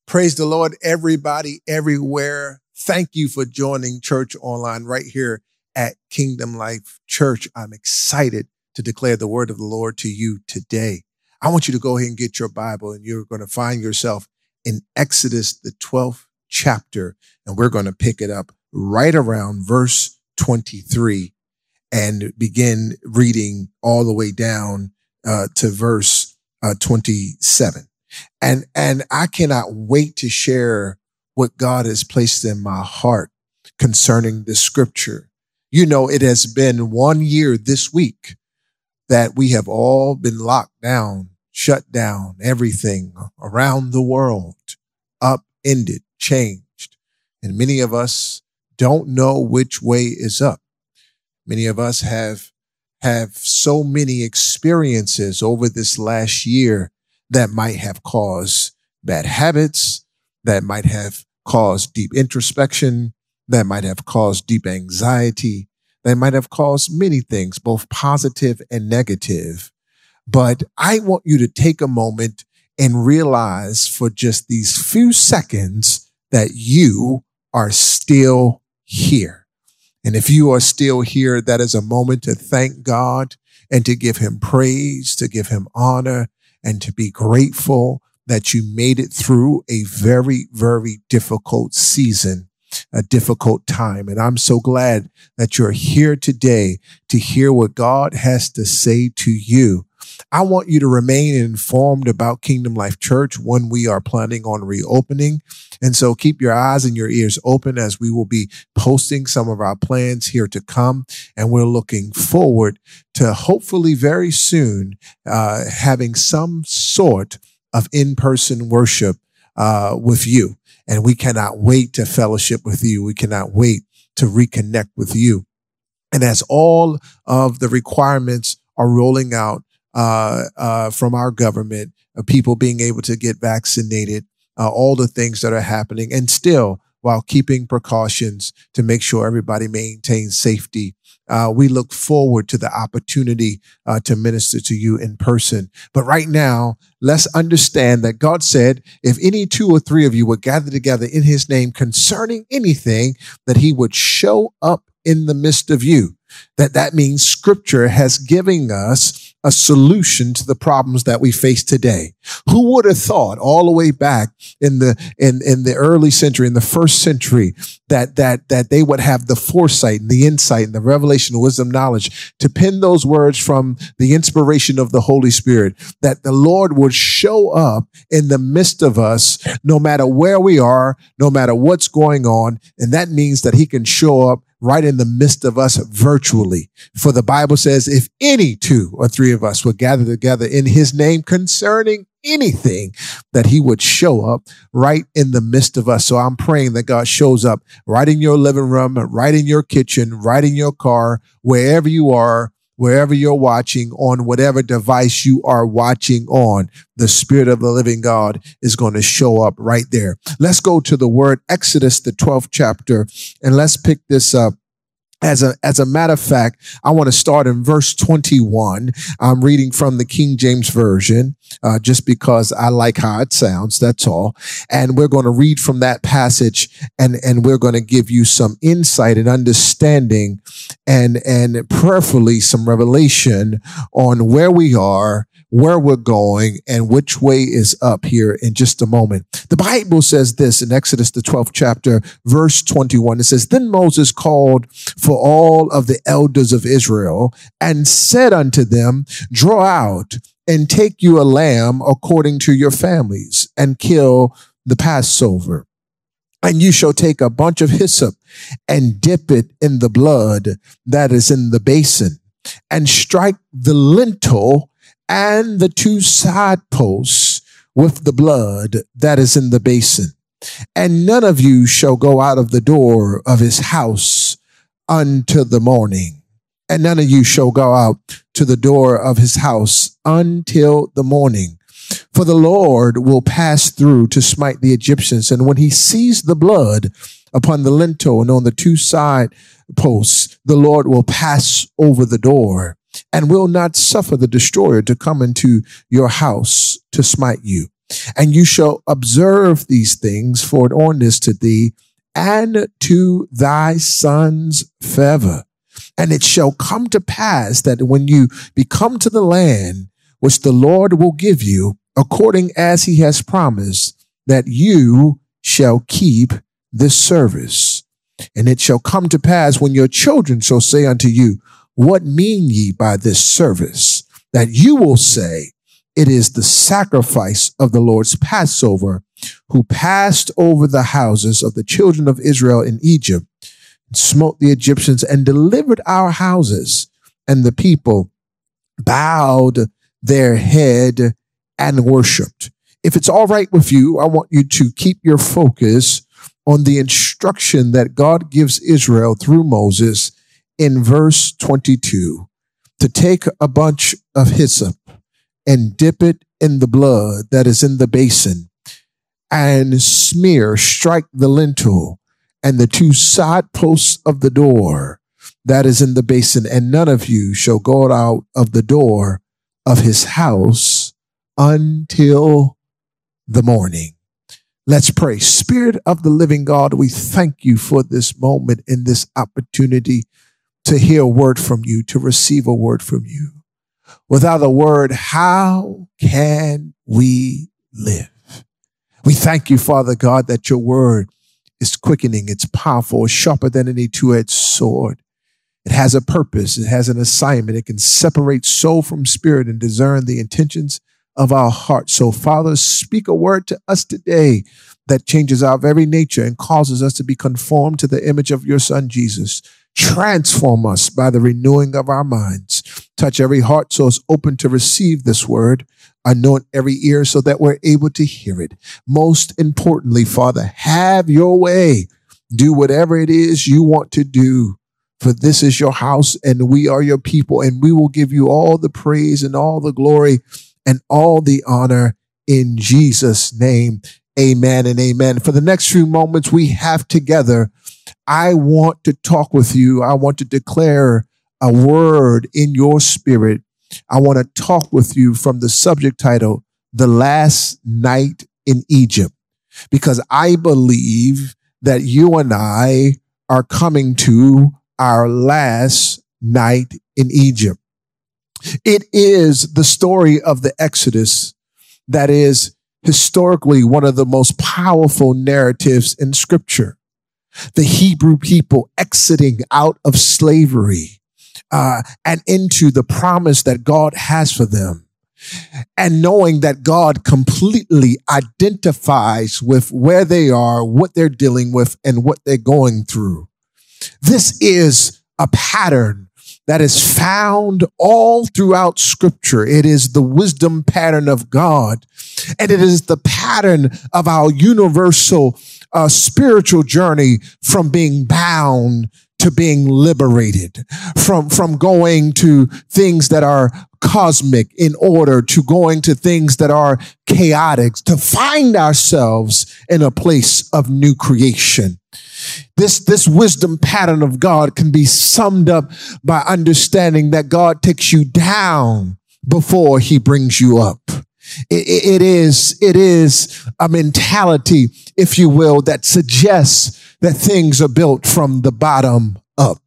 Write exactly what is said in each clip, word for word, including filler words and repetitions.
Praise the Lord, everybody, everywhere. Thank you for joining Church Online right here at Kingdom Life Church. I'm excited to declare the word of the Lord to you today. I want you to go ahead and get your Bible, and you're going to find yourself in Exodus, the twelfth chapter, and we're going to pick it up right around verse twenty-three and begin reading all the way down uh, to verse uh, twenty-seven. And, and I cannot wait to share what God has placed in my heart concerning the scripture. You know, it has been one year this week that we have all been locked down, shut down, everything around the world, upended, changed. And many of us don't know which way is up. Many of us have, have so many experiences over this last year that might have caused bad habits, that might have caused deep introspection, that might have caused deep anxiety, that might have caused many things, both positive and negative. But I want you to take a moment and realize for just these few seconds that you are still here. And if you are still here, that is a moment to thank God and to give him praise, to give him honor, and to be grateful that you made it through a very, very difficult season, a difficult time. And I'm so glad that you're here today to hear what God has to say to you. I want you to remain informed about Kingdom Life Church when we are planning on reopening. And so keep your eyes and your ears open as we will be posting some of our plans here to come. And we're looking forward to hopefully very soon uh, having some sort of in-person worship uh, with you. And we cannot wait to fellowship with you. We cannot wait to reconnect with you. And as all of the requirements are rolling out uh, uh, from our government, uh, people being able to get vaccinated, uh, all the things that are happening, and still while keeping precautions to make sure everybody maintains safety. Uh, we look forward to the opportunity uh, to minister to you in person. But right now, let's understand that God said, if any two or three of you would gather together in his name concerning anything, that he would show up in the midst of you. That that means scripture has given us a solution to the problems that we face today. Who would have thought all the way back in the in in the early century, in the first century, that that that they would have the foresight and the insight and the revelation, the wisdom, knowledge to pen those words from the inspiration of the Holy Spirit, that the Lord would show up in the midst of us, no matter where we are, no matter what's going on. And that means that he can show up right in the midst of us virtually. For the Bible says, if any two or three of us would gather together in his name concerning anything, that he would show up right in the midst of us. So I'm praying that God shows up right in your living room, right in your kitchen, right in your car, wherever you are, wherever you're watching, on whatever device you are watching on. The Spirit of the living God is going to show up right there. Let's go to the word, Exodus, the twelfth chapter, and let's pick this up. As a, as a matter of fact, I want to start in verse twenty-one. I'm reading from the King James Version, uh, just because I like how it sounds. That's all. And we're going to read from that passage, and, and we're going to give you some insight and understanding and, and prayerfully some revelation on where we are, where we're going, and which way is up here in just a moment. The Bible says this in Exodus, the twelfth chapter, verse twenty-one. It says, then Moses called for all of the elders of Israel and said unto them, draw out and take you a lamb according to your families and kill the Passover. And you shall take a bunch of hyssop and dip it in the blood that is in the basin and strike the lintel and the two side posts with the blood that is in the basin. And none of you shall go out of the door of his house until the morning. And none of you shall go out to the door of his house until the morning. For the Lord will pass through to smite the Egyptians. And when he sees the blood upon the lintel and on the two side posts, the Lord will pass over the door and will not suffer the destroyer to come into your house to smite you. And you shall observe these things for an ordinance to thee and to thy sons forever. And it shall come to pass that when you become to the land which the Lord will give you, according as he has promised, that you shall keep this service. And it shall come to pass when your children shall say unto you, what mean ye by this service? That you will say, it is the sacrifice of the Lord's Passover, who passed over the houses of the children of Israel in Egypt, and smote the Egyptians and delivered our houses. And the people bowed their head and worshiped. If it's all right with you, I want you to keep your focus on the instruction that God gives Israel through Moses in verse twenty-two, to take a bunch of hyssop and dip it in the blood that is in the basin and smear, strike the lintel and the two side posts of the door that is in the basin, and none of you shall go out of the door of his house until the morning. Let's pray. Spirit of the living God, we thank you for this moment and this opportunity to hear a word from you, to receive a word from you. Without a word, how can we live? We thank you, Father God, that your word is quickening, it's powerful, it's sharper than any two-edged sword. It has a purpose, it has an assignment, it can separate soul from spirit and discern the intentions of our heart. So, Father, speak a word to us today that changes our very nature and causes us to be conformed to the image of your Son, Jesus. Transform us by the renewing of our minds. Touch every heart so it's open to receive this word. Anoint every ear so that we're able to hear it. Most importantly, Father, have your way. Do whatever it is you want to do. For this is your house and we are your people, and we will give you all the praise and all the glory and all the honor in Jesus' name. Amen and amen. For the next few moments we have together, I want to talk with you. I want to declare a word in your spirit. I want to talk with you from the subject title, The Last Night in Egypt, because I believe that you and I are coming to our last night in Egypt. It is the story of the Exodus that is historically one of the most powerful narratives in Scripture. The Hebrew people exiting out of slavery uh, and into the promise that God has for them, and knowing that God completely identifies with where they are, what they're dealing with, and what they're going through. This is a pattern that is found all throughout Scripture. It is the wisdom pattern of God, and it is the pattern of our universal uh, spiritual journey from being bound to being liberated, from, from going to things that are cosmic in order to going to things that are chaotic, to find ourselves in a place of new creation. This, this wisdom pattern of God can be summed up by understanding that God takes you down before he brings you up. It, it is, it is a mentality, if you will, that suggests that things are built from the bottom up.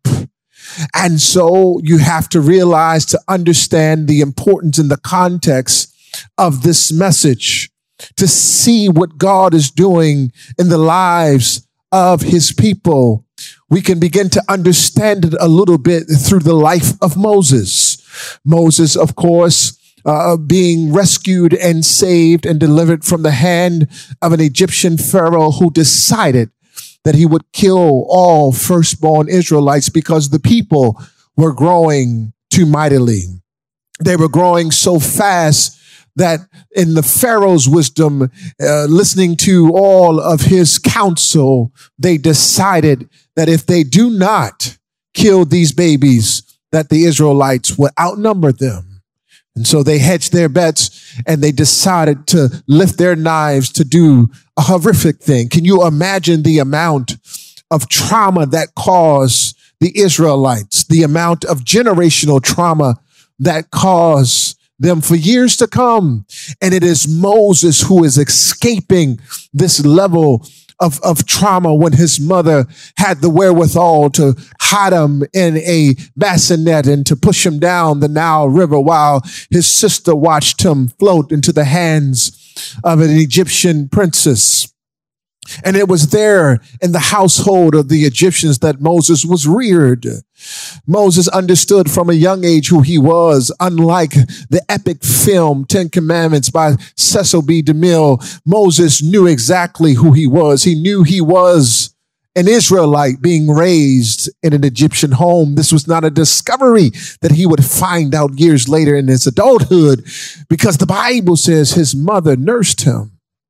And so you have to realize, to understand the importance in the context of this message, to see what God is doing in the lives of his people, we can begin to understand it a little bit through the life of Moses. Moses, of course, uh, being rescued and saved and delivered from the hand of an Egyptian pharaoh who decided that he would kill all firstborn Israelites because the people were growing too mightily. They were growing so fast that in the Pharaoh's wisdom, uh, listening to all of his counsel, they decided that if they do not kill these babies, that the Israelites would outnumber them. And so they hedged their bets and they decided to lift their knives to do a horrific thing. Can you imagine the amount of trauma that caused the Israelites, the amount of generational trauma that caused them for years to come. And it is Moses who is escaping this level of, of trauma when his mother had the wherewithal to hide him in a bassinet and to push him down the Nile River while his sister watched him float into the hands of an Egyptian princess. And it was there in the household of the Egyptians that Moses was reared. Moses understood from a young age who he was. Unlike the epic film Ten Commandments by Cecil B. DeMille, Moses knew exactly who he was. He knew he was an Israelite being raised in an Egyptian home. This was not a discovery that he would find out years later in his adulthood, because the Bible says his mother nursed him.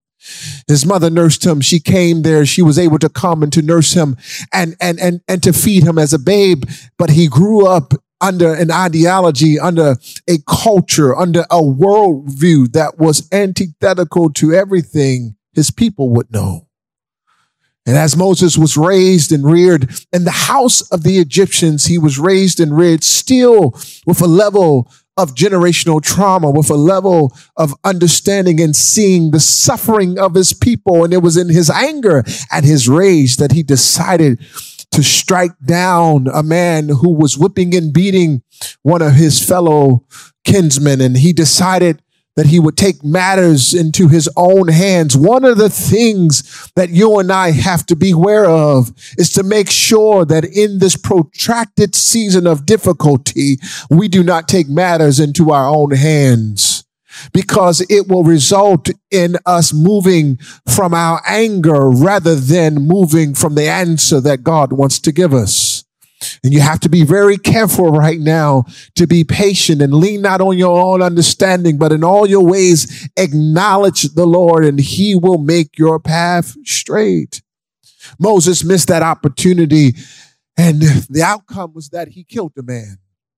His mother nursed him. She came there. She was able to come and to nurse him and, and, and, and to feed him as a babe. But he grew up under an ideology, under a culture, under a worldview that was antithetical to everything his people would know. And as Moses was raised and reared in the house of the Egyptians, he was raised and reared still with a level of generational trauma, with a level of understanding and seeing the suffering of his people. And it was in his anger and his rage that he decided to strike down a man who was whipping and beating one of his fellow kinsmen. And he decided that he would take matters into his own hands. One of the things that you and I have to be aware of is to make sure that in this protracted season of difficulty, we do not take matters into our own hands, because it will result in us moving from our anger rather than moving from the answer that God wants to give us. And you have to be very careful right now to be patient and lean not on your own understanding, but in all your ways acknowledge the Lord, and he will make your path straight. Moses missed that opportunity, and the outcome was that he killed the man.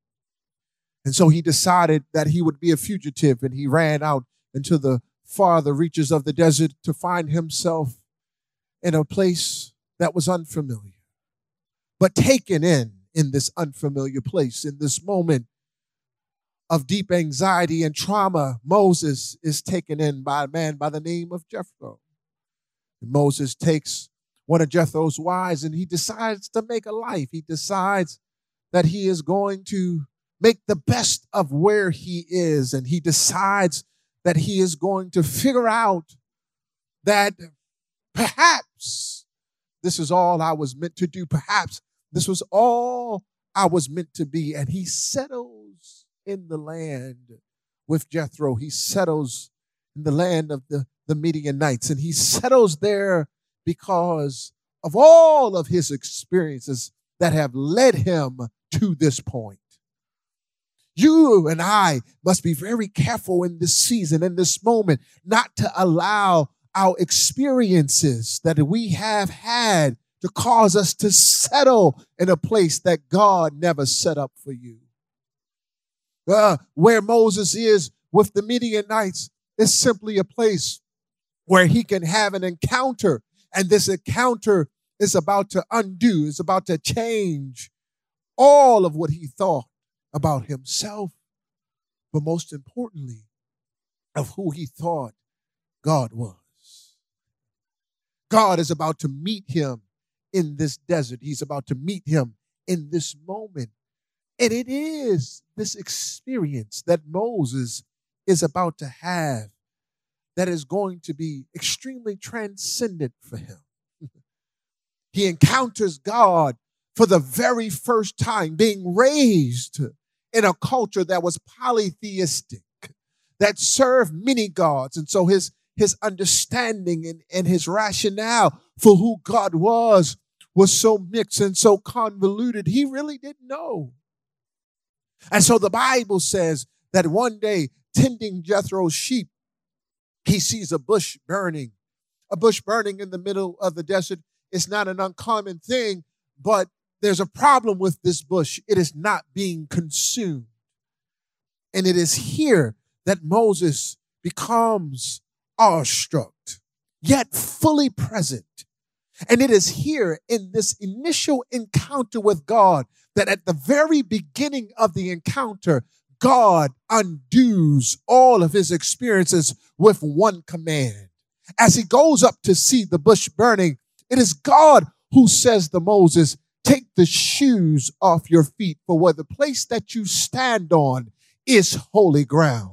And so he decided that he would be a fugitive, and he ran out into the farther reaches of the desert to find himself in a place that was unfamiliar. But taken in, in this unfamiliar place, in this moment of deep anxiety and trauma, Moses is taken in by a man by the name of Jethro. And Moses takes one of Jethro's wives and he decides to make a life. He decides that he is going to make the best of where he is. And he decides that he is going to figure out that perhaps this is all I was meant to do. Perhaps this was all I was meant to be. And he settles in the land with Jethro. He settles in the land of the, the Midianites. And he settles there because of all of his experiences that have led him to this point. You and I must be very careful in this season, in this moment, not to allow our experiences that we have had to cause us to settle in a place that God never set up for you. Uh, where Moses is with the Midianites is simply a place where he can have an encounter, and this encounter is about to undo, is about to change all of what he thought about himself, but most importantly, of who he thought God was. God is about to meet him in this desert. He's about to meet him in this moment. And it is this experience that Moses is about to have that is going to be extremely transcendent for him. He encounters God for the very first time, being raised in a culture that was polytheistic, that served many gods. And so his His understanding and, and his rationale for who God was was so mixed and so convoluted, he really didn't know. And so the Bible says that one day, tending Jethro's sheep, he sees a bush burning. A bush burning in the middle of the desert is not an uncommon thing, but there's a problem with this bush. It is not being consumed. And it is here that Moses becomes awestruck, yet fully present. And it is here in this initial encounter with God that at the very beginning of the encounter, God undoes all of his experiences with one command. As he goes up to see the bush burning, it is God who says to Moses, take the shoes off your feet, for where the place that you stand on is holy ground.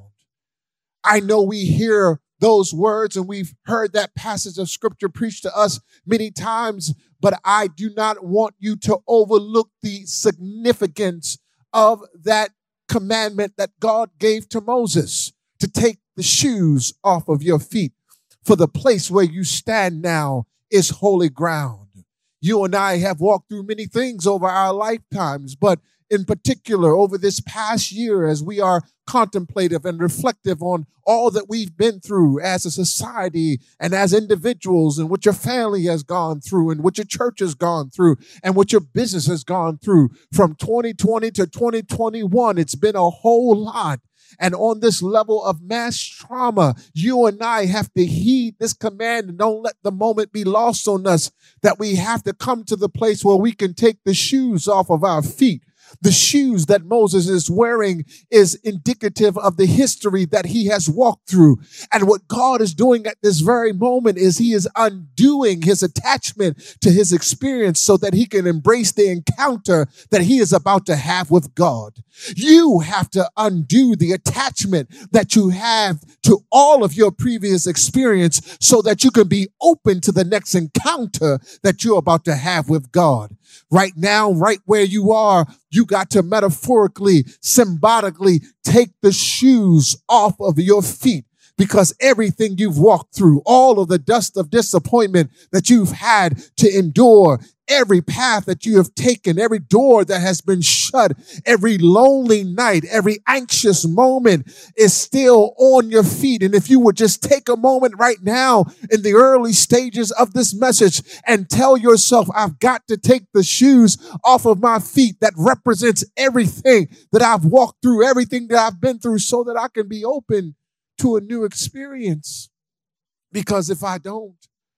I know we hear those words and we've heard that passage of scripture preached to us many times, but I do not want you to overlook the significance of that commandment that God gave to Moses, to take the shoes off of your feet, for the place where you stand now is holy ground. You and I have walked through many things over our lifetimes, but in particular over this past year, as we are contemplative and reflective on all that we've been through as a society and as individuals, and what your family has gone through and what your church has gone through and what your business has gone through from twenty twenty to twenty twenty-one. It's been a whole lot. And on this level of mass trauma, you and I have to heed this command and don't let the moment be lost on us, that we have to come to the place where we can take the shoes off of our feet. The shoes that Moses is wearing is indicative of the history that he has walked through. And what God is doing at this very moment is he is undoing his attachment to his experience so that he can embrace the encounter that he is about to have with God. You have to undo the attachment that you have to all of your previous experience so that you can be open to the next encounter that you're about to have with God. Right now, right where you are, you got to metaphorically, symbolically take the shoes off of your feet, because everything you've walked through, all of the dust of disappointment that you've had to endure, every path that you have taken, every door that has been shut, every lonely night, every anxious moment is still on your feet. And if you would just take a moment right now in the early stages of this message and tell yourself, I've got to take the shoes off of my feet that represents everything that I've walked through, everything that I've been through, so that I can be open to a new experience. Because if I don't,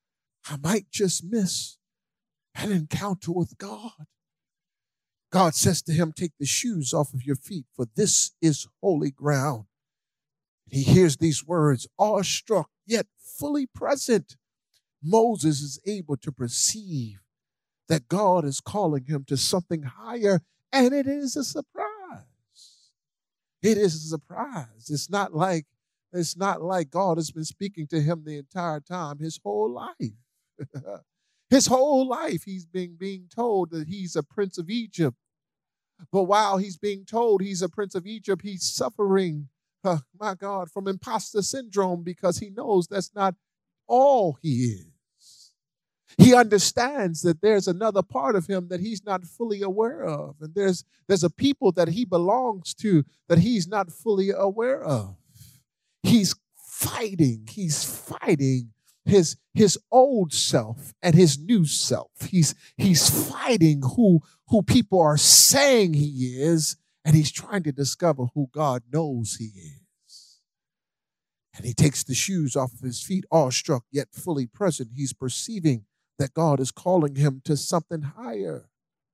I might just miss an encounter with God. God says to him, take the shoes off of your feet, for this is holy ground. He hears these words, awestruck, yet fully present. Moses is able to perceive that God is calling him to something higher, and it is a surprise. It is a surprise. It's not like, it's not like God has been speaking to him the entire time, his whole life. His whole life, he's being, being told that he's a prince of Egypt. But while he's being told he's a prince of Egypt, he's suffering, uh, my God, from imposter syndrome, because he knows that's not all he is. He understands that there's another part of him that he's not fully aware of. And there's, there's a people that he belongs to that he's not fully aware of. He's fighting, he's fighting his his old self and his new self. He's he's fighting who who people are saying he is, and he's trying to discover who God knows he is. And he takes the shoes off of his feet, awestruck yet fully present. He's perceiving that God is calling him to something higher.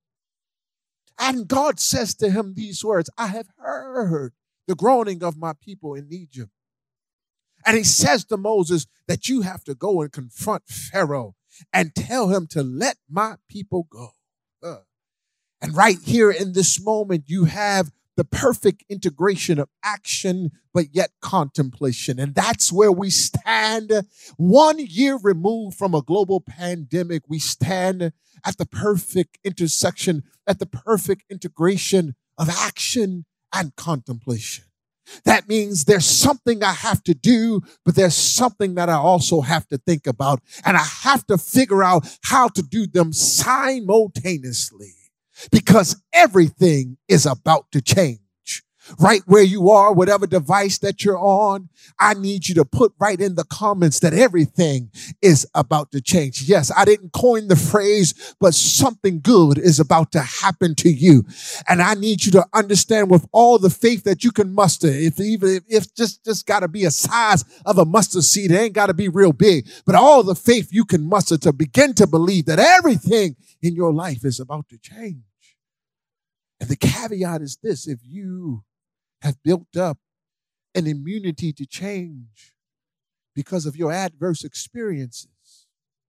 And God says to him these words, I have heard the groaning of my people in Egypt. And he says to Moses that you have to go and confront Pharaoh and tell him to let my people go. Uh, and right here in this moment, you have the perfect integration of action, but yet contemplation. And that's where we stand. One year removed from a global pandemic, we stand at the perfect intersection, at the perfect integration of action and contemplation. That means there's something I have to do, but there's something that I also have to think about. And I have to figure out how to do them simultaneously, because everything is about to change. Right where you are, whatever device that you're on, I need you to put right in the comments that everything is about to change. Yes, I didn't coin the phrase, but something good is about to happen to you. And I need you to understand with all the faith that you can muster, if even if, if just, just got to be a size of a mustard seed, it ain't got to be real big, but all the faith you can muster to begin to believe that everything in your life is about to change. And the caveat is this: if you have built up an immunity to change because of your adverse experiences,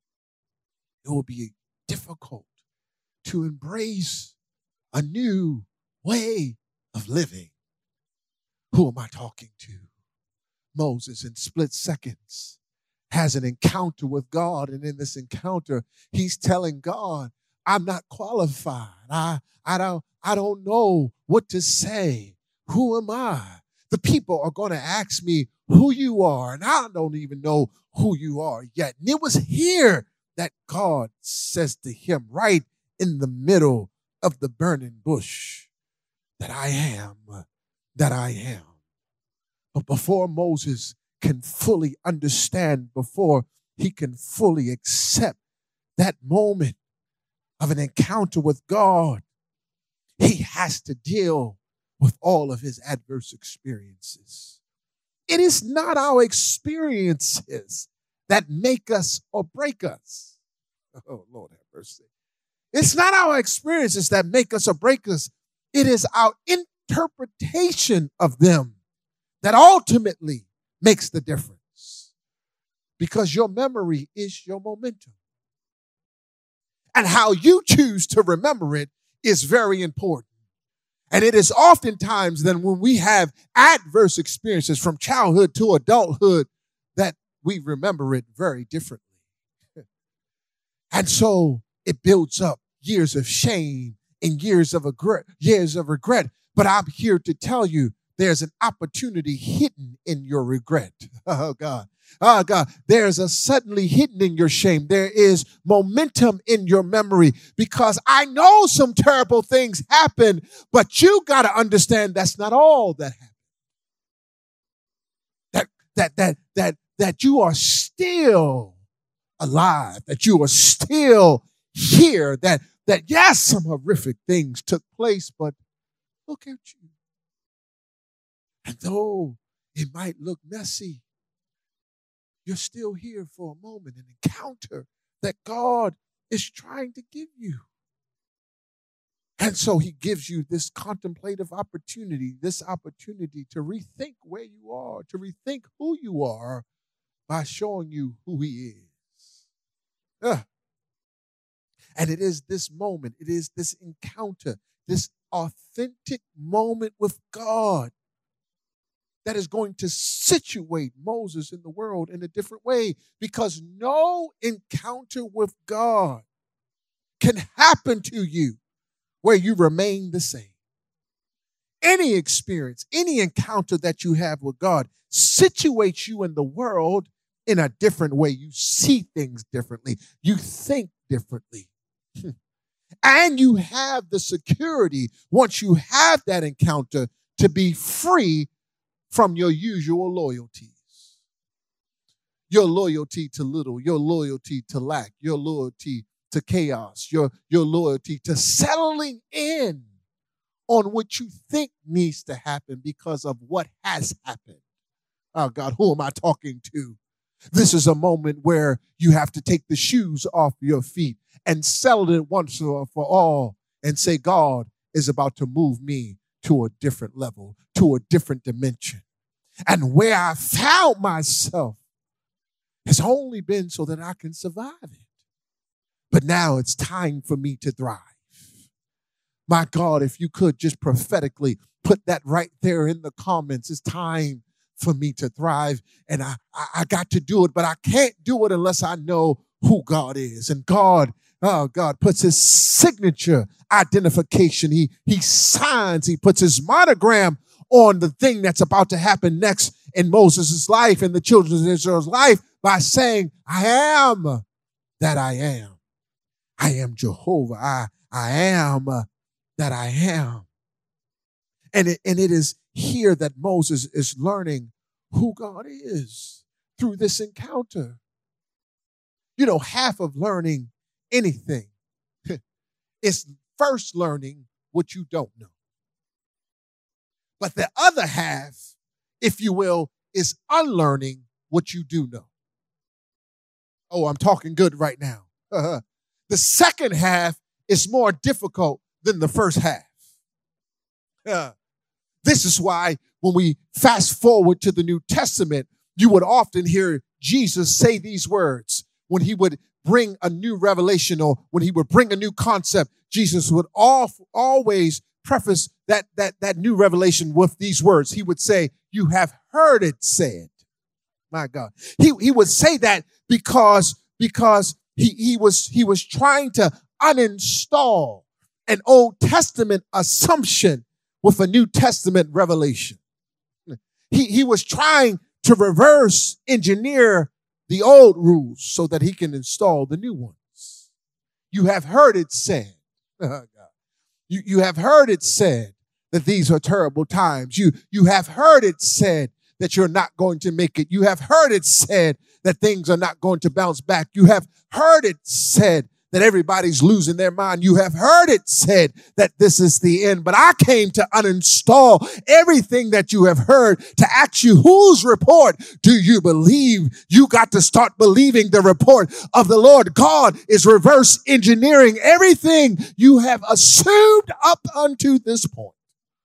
it will be difficult to embrace a new way of living. Who am I talking to? Moses, in split seconds, has an encounter with God. And in this encounter, he's telling God, I'm not qualified. I, I, don't, I don't know what to say. Who am I? The people are going to ask me who you are, and I don't even know who you are yet. And it was here that God says to him, right in the middle of the burning bush, that I am, that I am. But before Moses can fully understand, before he can fully accept that moment of an encounter with God, he has to deal with all of his adverse experiences. It is not our experiences that make us or break us. Oh, Lord have mercy. It's not our experiences that make us or break us. It is our interpretation of them that ultimately makes the difference. Because your memory is your momentum. And how you choose to remember it is very important. And it is oftentimes then when we have adverse experiences from childhood to adulthood that we remember it very differently. And so it builds up years of shame and years of regret, years of regret. But I'm here to tell you there's an opportunity hidden in your regret. Oh, God. Oh, God. There's a suddenly hidden in your shame. There is momentum in your memory because I know some terrible things happen, but you got to understand that's not all that happened. That, that, that, that, that you are still alive, that you are still here, that, that yes, some horrific things took place, but look at you. And though it might look messy, you're still here for a moment, an encounter that God is trying to give you. And so he gives you this contemplative opportunity, this opportunity to rethink where you are, to rethink who you are by showing you who he is. Uh. And it is this moment, it is this encounter, this authentic moment with God that is going to situate Moses in the world in a different way, because no encounter with God can happen to you where you remain the same. Any experience, any encounter that you have with God situates you in the world in a different way. You see things differently. You think differently. And you have the security, once you have that encounter, to be free from your usual loyalties. Your loyalty to little, your loyalty to lack, your loyalty to chaos, your, your loyalty to settling in on what you think needs to happen because of what has happened. Oh God, who am I talking to? This is a moment where you have to take the shoes off your feet and settle it once and for all and say, God is about to move me to a different level, to a different dimension. And where I found myself has only been so that I can survive it. But now it's time for me to thrive. My God, if you could just prophetically put that right there in the comments, it's time for me to thrive. And I, I, I got to do it, but I can't do it unless I know who God is. And God, oh God, puts his signature identification. He, he signs, he puts his monogram on the thing that's about to happen next in Moses' life and the children of Israel's life by saying, I am that I am. I am Jehovah. I, I am uh, that I am. And it, and it is here that Moses is learning who God is through this encounter. You know, half of learning anything is first learning what you don't know. But the other half, if you will, is unlearning what you do know. Oh, I'm talking good right now. The second half is more difficult than the first half. Uh, This is why when we fast forward to the New Testament, you would often hear Jesus say these words when he would bring a new revelation or when he would bring a new concept. Jesus would al- always preface that, that, that new revelation with these words. He would say, you have heard it said. My God. He, he would say that because, because he, he was, he was trying to uninstall an Old Testament assumption with a New Testament revelation. He, he was trying to reverse engineer the old rules so that he can install the new ones. You have heard it said. You, you have heard it said that these are terrible times. You, you have heard it said that you're not going to make it. You have heard it said that things are not going to bounce back. You have heard it said that everybody's losing their mind. You have heard it said that this is the end. But I came to uninstall everything that you have heard to ask you, whose report do you believe? You got to start believing the report of the Lord. God is reverse engineering everything you have assumed up unto this point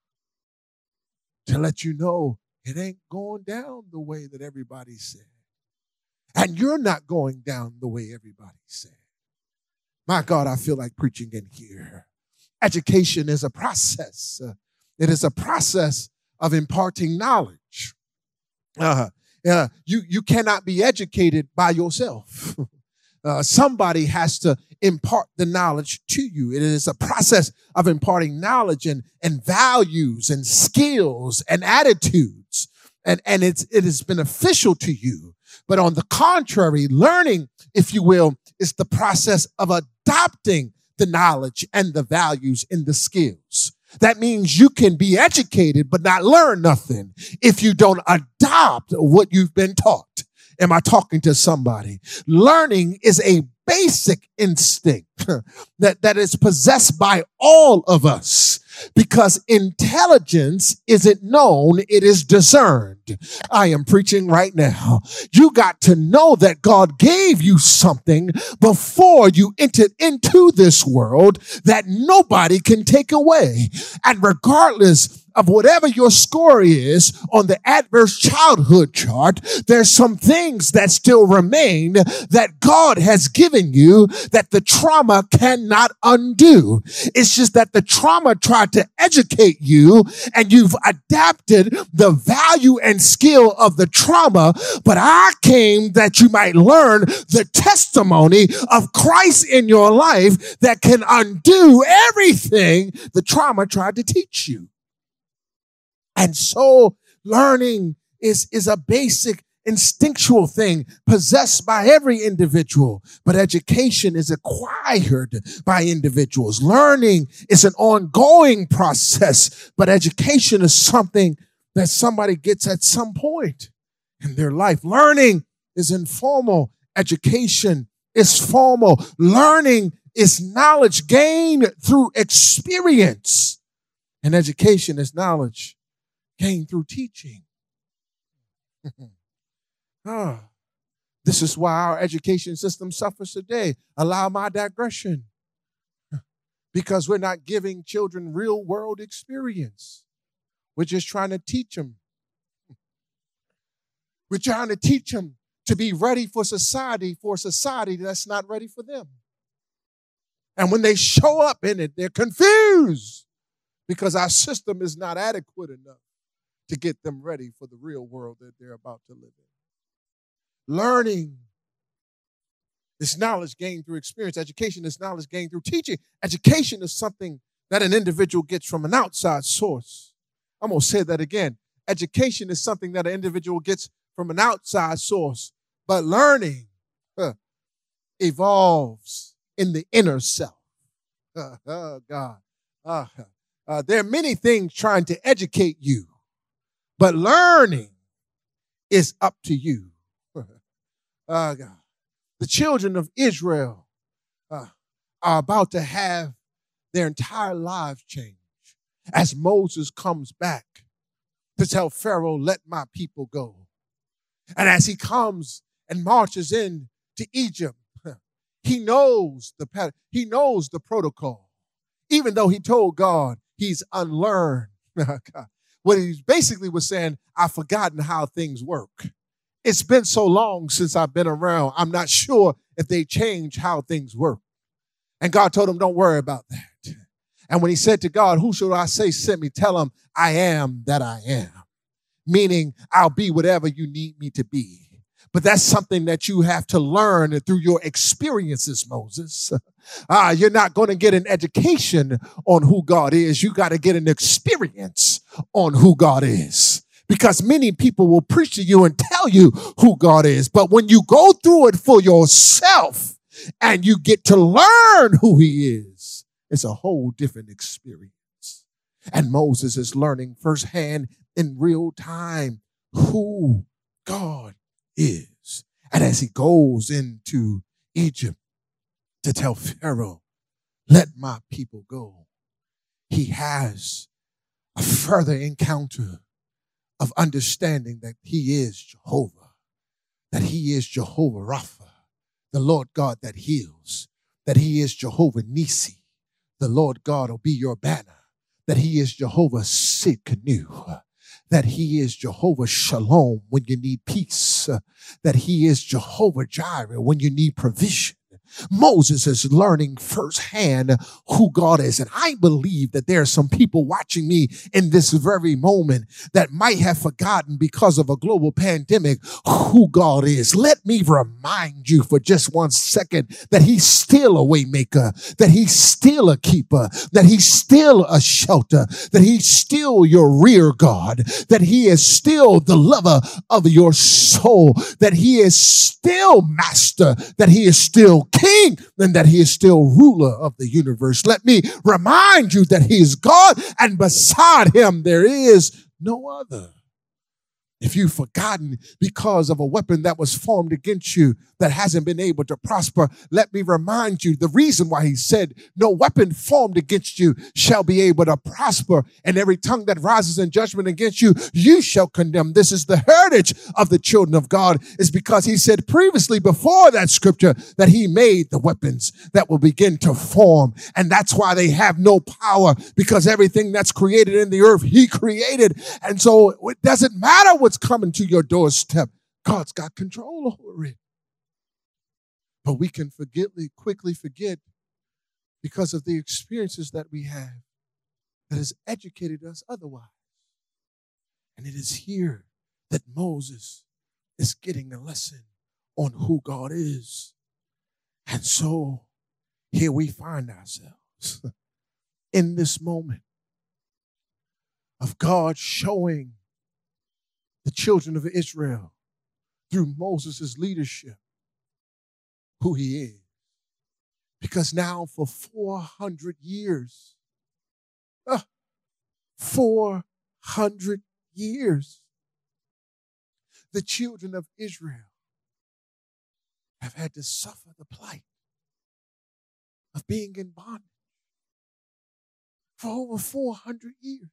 to let you know it ain't going down the way that everybody said. And you're not going down the way everybody said. My God, I feel like preaching in here. Education is a process. Uh, it is a process of imparting knowledge. Uh, uh, you, you cannot be educated by yourself. Uh, somebody has to impart the knowledge to you. It is a process of imparting knowledge and, and values and skills and attitudes. And, and it's, it is beneficial to you. But on the contrary, learning, if you will, is the process of adopting the knowledge and the values and the skills. That means you can be educated but not learn nothing if you don't adopt what you've been taught. Am I talking to somebody? Learning is a basic instinct that, that is possessed by all of us because intelligence isn't known, it is discerned. I am preaching right now. You got to know that God gave you something before you entered into this world that nobody can take away. And regardless of whatever your score is on the adverse childhood chart, there's some things that still remain that God has given you that the trauma cannot undo. It's just that the trauma tried to educate you and you've adapted the value and skill of the trauma, but I came that you might learn the testimony of Christ in your life that can undo everything the trauma tried to teach you. And so learning is, is a basic instinctual thing possessed by every individual, but education is acquired by individuals. Learning is an ongoing process, but education is something that somebody gets at some point in their life. Learning is informal. Education is formal. Learning is knowledge gained through experience, and education is knowledge gained through teaching. oh, this is why our education system suffers today. Allow my digression. Because we're not giving children real world experience. We're just trying to teach them. We're trying to teach them to be ready for society, for a society that's not ready for them. And when they show up in it, they're confused because our system is not adequate enough to get them ready for the real world that they're about to live in. Learning is knowledge gained through experience. Education is knowledge gained through teaching. Education is something that an individual gets from an outside source. I'm going to say that again. Education is something that an individual gets from an outside source, but learning huh, evolves in the inner self. Uh, oh, God. Uh, uh, there are many things trying to educate you. But learning is up to you. uh, God. The children of Israel uh, are about to have their entire lives change as Moses comes back to tell Pharaoh, let my people go. And as he comes and marches in to Egypt, he knows the pattern. He knows the protocol. Even though he told God he's unlearned. What he basically was saying, I've forgotten how things work. It's been so long since I've been around. I'm not sure if they change how things work. And God told him, don't worry about that. And when he said to God, who should I say sent me? Tell him, I am that I am. Meaning, I'll be whatever you need me to be. But that's something that you have to learn through your experiences, Moses. Uh, you're not going to get an education on who God is. You got to get an experience on who God is. Because many people will preach to you and tell you who God is. But when you go through it for yourself and you get to learn who he is, it's a whole different experience. And Moses is learning firsthand in real time who God is. And as he goes into Egypt to tell Pharaoh, let my people go, he has a further encounter of understanding that he is Jehovah, that he is Jehovah Rapha, the Lord God that heals, that he is Jehovah Nisi, the Lord God will be your banner, that he is Jehovah Sidkenu, that he is Jehovah Shalom when you need peace, uh, that he is Jehovah Jireh when you need provision. Moses is learning firsthand who God is. And I believe that there are some people watching me in this very moment that might have forgotten because of a global pandemic who God is. Let me remind you for just one second that he's still a way maker, that he's still a keeper, that he's still a shelter, that he's still your rear guard, that he is still the lover of your soul, that he is still master, that he is still king, and that he is still ruler of the universe. Let me remind you that he is God, and beside him there is no other. If you've forgotten because of a weapon that was formed against you that hasn't been able to prosper, let me remind you the reason why he said no weapon formed against you shall be able to prosper, and every tongue that rises in judgment against you, you shall condemn. This is the heritage of the children of God, is because he said previously before that scripture that he made the weapons that will begin to form. And that's why they have no power, because everything that's created in the earth, he created. And so it doesn't matter what what's coming to your doorstep. God's got control over it. But we can forget, quickly forget because of the experiences that we have that has educated us otherwise. And it is here that Moses is getting a lesson on who God is. And so here we find ourselves in this moment of God showing the children of Israel through Moses' leadership who he is. Because now for four hundred years, uh, four hundred years, the children of Israel have had to suffer the plight of being in bondage for over four hundred years.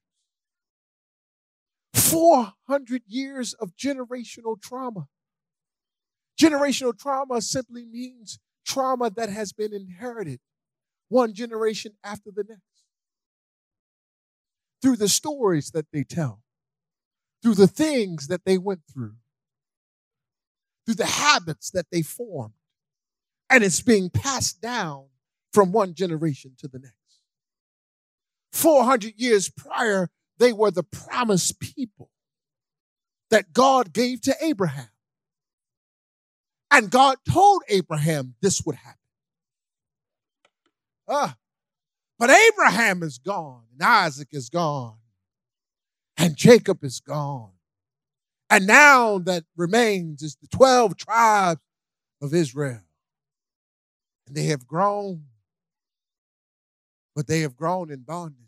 four hundred years of generational trauma. Generational trauma simply means trauma that has been inherited one generation after the next. Through the stories that they tell, through the things that they went through, through the habits that they formed, and it's being passed down from one generation to the next. four hundred years prior, they were the promised people that God gave to Abraham. And God told Abraham this would happen. Ah, but Abraham is gone, and Isaac is gone, and Jacob is gone. And now that remains is the twelve tribes of Israel. And they have grown, but they have grown in bondage.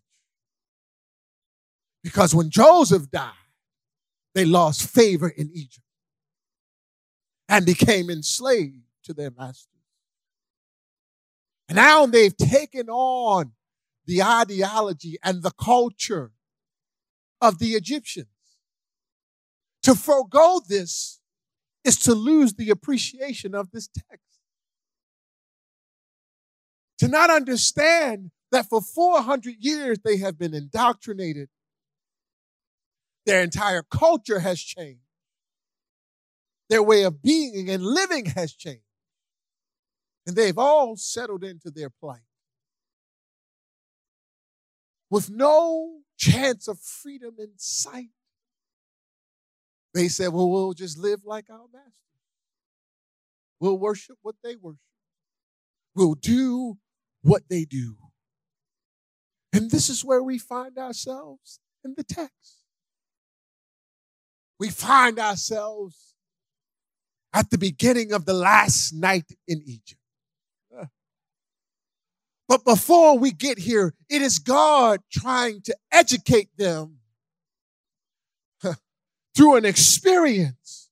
Because when Joseph died, they lost favor in Egypt and became enslaved to their masters. And now they've taken on the ideology and the culture of the Egyptians. To forego this is to lose the appreciation of this text. To not understand that for four hundred years they have been indoctrinated Their entire culture has changed. Their way of being and living has changed. And they've all settled into their plight with no chance of freedom in sight. They said, well, we'll just live like our masters. We'll worship what they worship. We'll do what they do. And this is where we find ourselves in the text. We find ourselves at the beginning of the last night in Egypt. But before we get here, it is God trying to educate them through an experience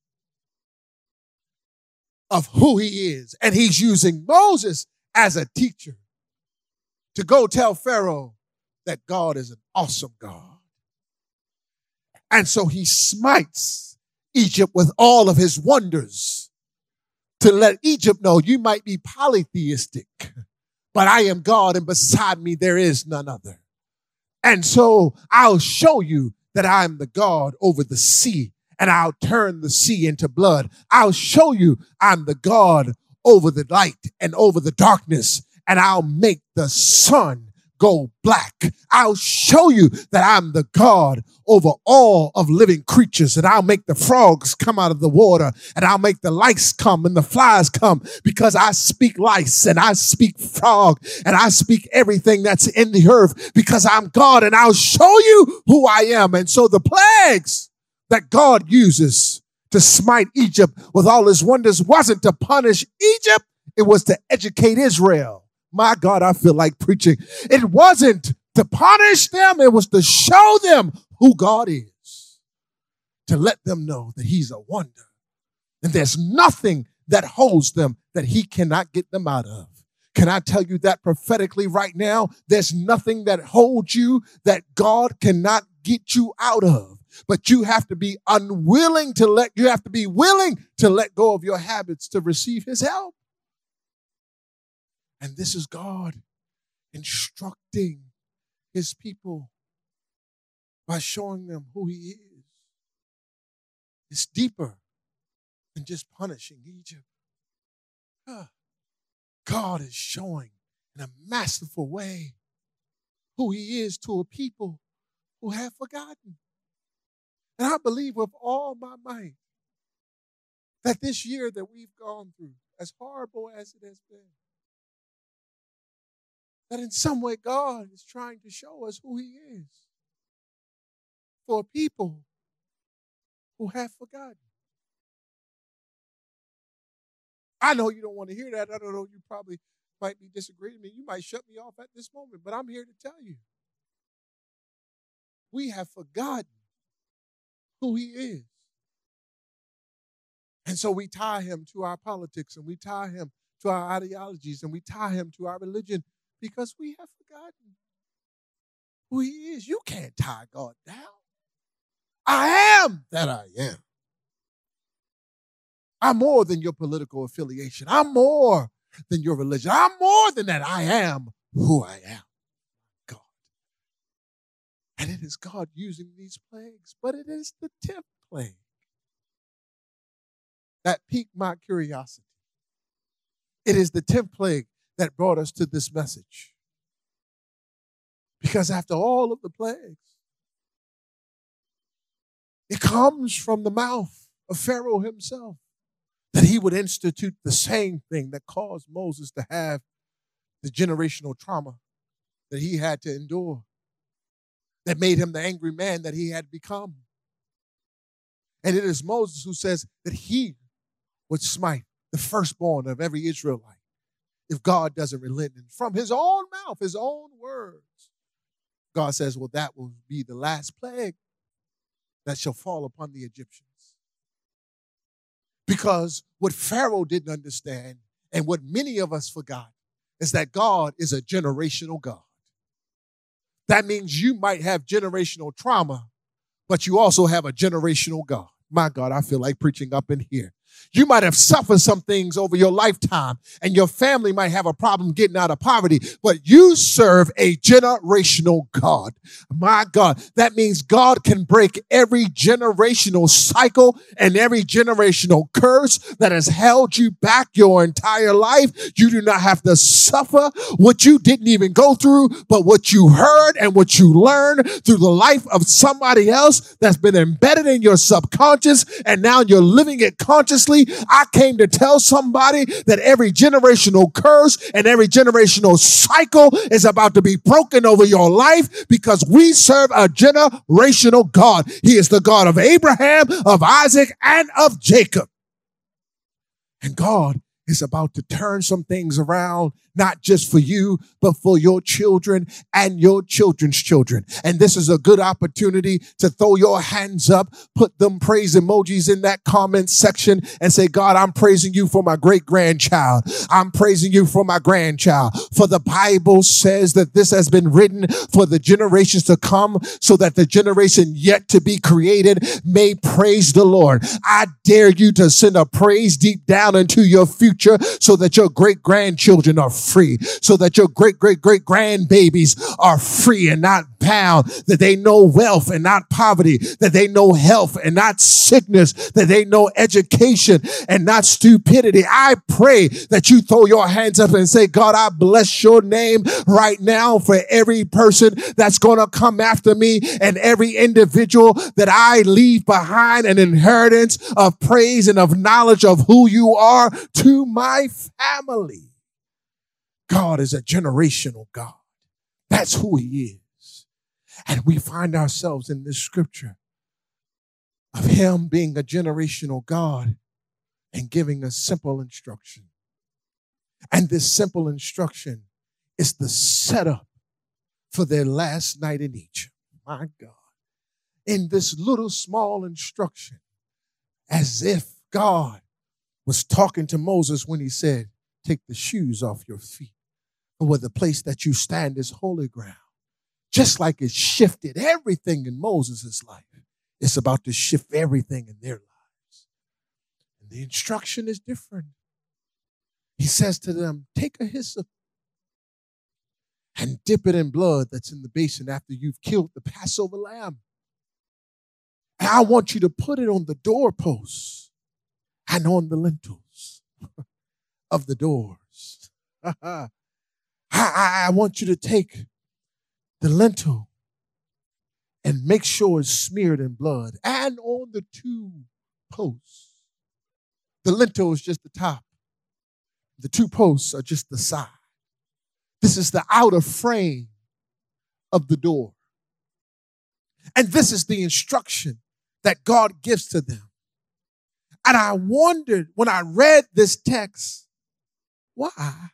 of who he is. And he's using Moses as a teacher to go tell Pharaoh that God is an awesome God. And so he smites Egypt with all of his wonders to let Egypt know you might be polytheistic, but I am God, and beside me there is none other. And so I'll show you that I'm the God over the sea, and I'll turn the sea into blood. I'll show you I'm the God over the light and over the darkness, and I'll make the sun go black. I'll show you that I'm the God over all of living creatures, and I'll make the frogs come out of the water, and I'll make the lice come and the flies come, because I speak lice and I speak frog and I speak everything that's in the earth, because I'm God, and I'll show you who I am. And so the plagues that God uses to smite Egypt with all his wonders wasn't to punish Egypt, it was to educate Israel. My God, I feel like preaching. It wasn't to punish them. It was to show them who God is, to let them know that he's a wonder. And there's nothing that holds them that he cannot get them out of. Can I tell you that prophetically right now? There's nothing that holds you that God cannot get you out of. But you have to be unwilling to let, you have to be willing to let go of your habits to receive his help. And this is God instructing his people by showing them who he is. It's deeper than just punishing Egypt. God is showing in a masterful way who he is to a people who have forgotten. And I believe with all my might that this year that we've gone through, as horrible as it has been, that in some way God is trying to show us who he is for people who have forgotten. I know you don't want to hear that. I don't know, you probably might be disagreeing with me. You might shut me off at this moment, but I'm here to tell you. We have forgotten who he is. And so we tie him to our politics, and we tie him to our ideologies, and we tie him to our religion, because we have forgotten who he is. You can't tie God down. I am that I am. I'm more than your political affiliation. I'm more than your religion. I'm more than that. I am who I am. God. And it is God using these plagues, but it is the tenth plague that piqued my curiosity. It is the tenth plague that brought us to this message. Because after all of the plagues, it comes from the mouth of Pharaoh himself that he would institute the same thing that caused Moses to have the generational trauma that he had to endure, that made him the angry man that he had become. And it is Moses who says that he would smite the firstborn of every Israelite if God doesn't relent. And from his own mouth, his own words, God says, well, that will be the last plague that shall fall upon the Egyptians. Because what Pharaoh didn't understand, and what many of us forgot, is that God is a generational God. That means you might have generational trauma, but you also have a generational God. My God, I feel like preaching up in here. You might have suffered some things over your lifetime, and your family might have a problem getting out of poverty, but you serve a generational God. My God, that means God can break every generational cycle and every generational curse that has held you back your entire life. You do not have to suffer what you didn't even go through, but what you heard and what you learned through the life of somebody else that's been embedded in your subconscious, and now you're living it consciously. I came to tell somebody that every generational curse and every generational cycle is about to be broken over your life, because we serve a generational God. He is the God of Abraham, of Isaac, and of Jacob. And God is about to turn some things around, not just for you, but for your children and your children's children. And this is a good opportunity to throw your hands up, put them praise emojis in that comment section and say, God, I'm praising you for my great grandchild. I'm praising you for my grandchild. For the Bible says that this has been written for the generations to come, so that the generation yet to be created may praise the Lord. I dare you to send a praise deep down into your future, so that your great grandchildren are free, so that your great great great grandbabies are free and not bound, that they know wealth and not poverty, that they know health and not sickness, that they know education and not stupidity. I pray that you throw your hands up and say, God, I bless your name right now for every person that's going to come after me, and every individual that I leave behind an inheritance of praise and of knowledge of who you are to my family. God is a generational God. That's who he is. And we find ourselves in this scripture of him being a generational God and giving us simple instruction. And this simple instruction is the setup for their last night in Egypt. My God. In this little small instruction, as if God was talking to Moses when he said, take the shoes off your feet, for the place that you stand is holy ground. Just like it shifted everything in Moses' life, it's about to shift everything in their lives. And the instruction is different. He says to them, take a hyssop and dip it in blood that's in the basin after you've killed the Passover lamb. And I want you to put it on the doorposts and on the lintels of the doors. I, I, I want you to take the lintel and make sure it's smeared in blood, and on the two posts. The lintel is just the top. The two posts are just the side. This is the outer frame of the door. And this is the instruction that God gives to them. And I wondered when I read this text, why?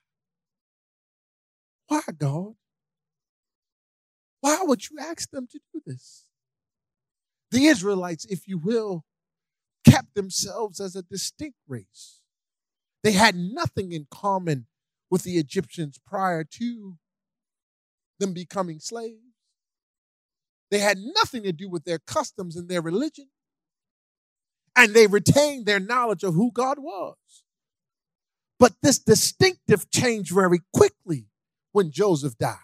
Why, God? Why would you ask them to do this? The Israelites, if you will, kept themselves as a distinct race. They had nothing in common with the Egyptians prior to them becoming slaves. They had nothing to do with their customs and their religion. And they retained their knowledge of who God was. But this distinctive changed very quickly when Joseph died.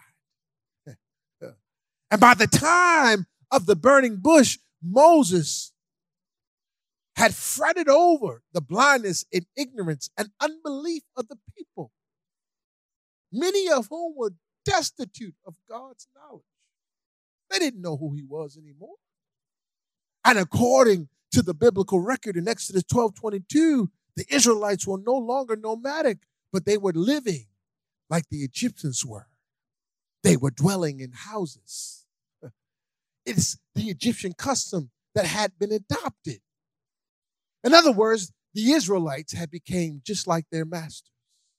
And by the time of the burning bush, Moses had fretted over the blindness and ignorance and unbelief of the people, many of whom were destitute of God's knowledge. They didn't know who he was anymore. And according to the biblical record in Exodus twelve twenty-two, the Israelites were no longer nomadic, but they were living like the Egyptians were. They were dwelling in houses. It's the Egyptian custom that had been adopted. In other words, the Israelites had become just like their masters.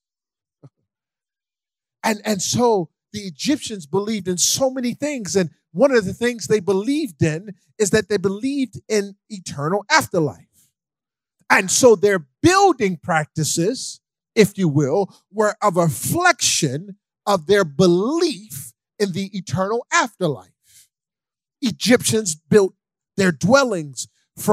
And, and so the Egyptians believed in so many things. And one of the things they believed in is that they believed in eternal afterlife. And so their building practices, if you will, were a reflection of their belief in the eternal afterlife. Egyptians built their dwellings from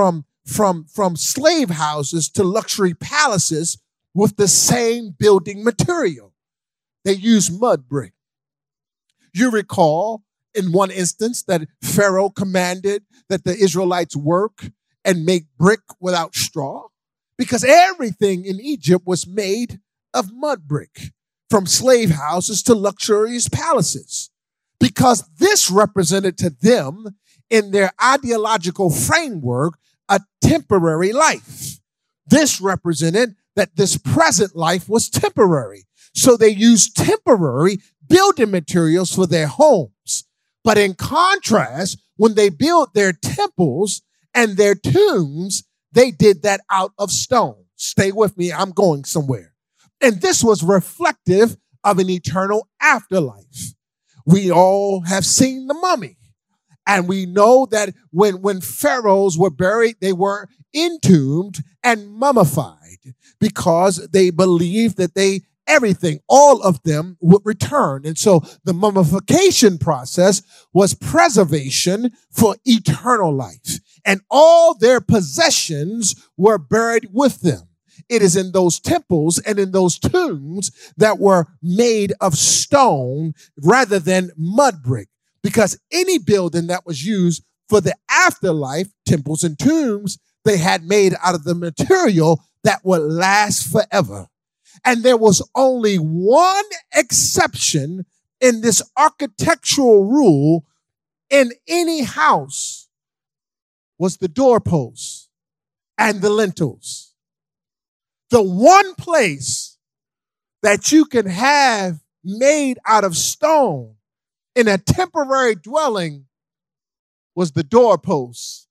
from, from slave houses to luxury palaces with the same building material. They used mud brick. You recall in one instance that Pharaoh commanded that the Israelites work and make brick without straw, because everything in Egypt was made of mud brick, from slave houses to luxurious palaces, because this represented to them in their ideological framework a temporary life. This represented that this present life was temporary. So they used temporary building materials for their homes. But in contrast, when they built their temples and their tombs, they did that out of stone. Stay with me, I'm going somewhere. And this was reflective of an eternal afterlife. We all have seen the mummy. And we know that when, when pharaohs were buried, they were entombed and mummified because they believed that they everything, all of them would return. And so the mummification process was preservation for eternal life. And all their possessions were buried with them. It is in those temples and in those tombs that were made of stone rather than mud brick, because any building that was used for the afterlife, temples and tombs, they had made out of the material that would last forever. And there was only one exception in this architectural rule in any house, was the doorposts and the lintels. The one place that you can have made out of stone in a temporary dwelling was the doorposts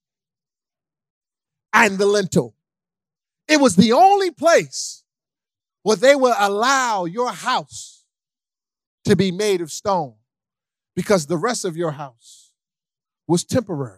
and the lintel. It was the only place where they would allow your house to be made of stone, because the rest of your house was temporary.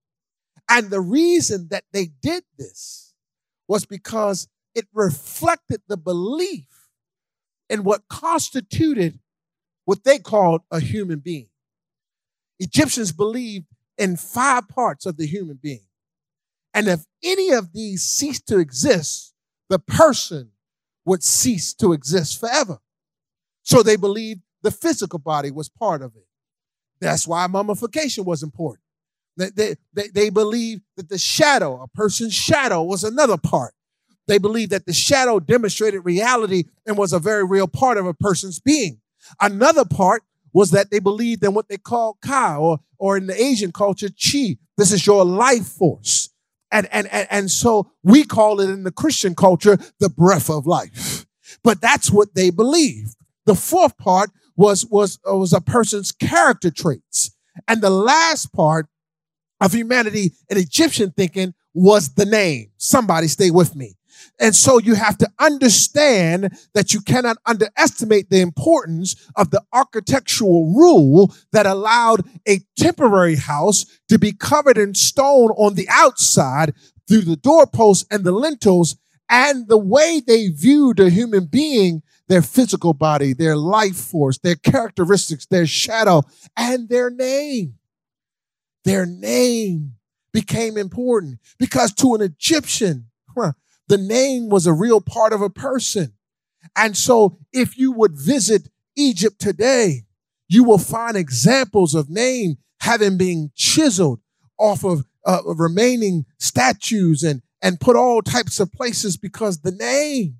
And the reason that they did this was because it reflected the belief in what constituted what they called a human being. Egyptians believed in five parts of the human being. And if any of these ceased to exist, the person would cease to exist forever. So they believed the physical body was part of it. That's why mummification was important. They, they, they, they believed that the shadow, a person's shadow, was another part. They believed that the shadow demonstrated reality and was a very real part of a person's being. Another part was that they believed in what they call Ka, or, or in the Asian culture, Chi. This is your life force. And, and, and, and so we call it in the Christian culture the breath of life. But that's what they believed. The fourth part was, was, was a person's character traits. And the last part of humanity in Egyptian thinking was the name. Somebody stay with me. And so you have to understand that you cannot underestimate the importance of the architectural rule that allowed a temporary house to be covered in stone on the outside through the doorposts and the lintels, and the way they viewed a human being, their physical body, their life force, their characteristics, their shadow, and their name. Their name became important because to an Egyptian, huh, the name was a real part of a person. And so if you would visit Egypt today, you will find examples of name having been chiseled off of uh, remaining statues and, and put all types of places, because the name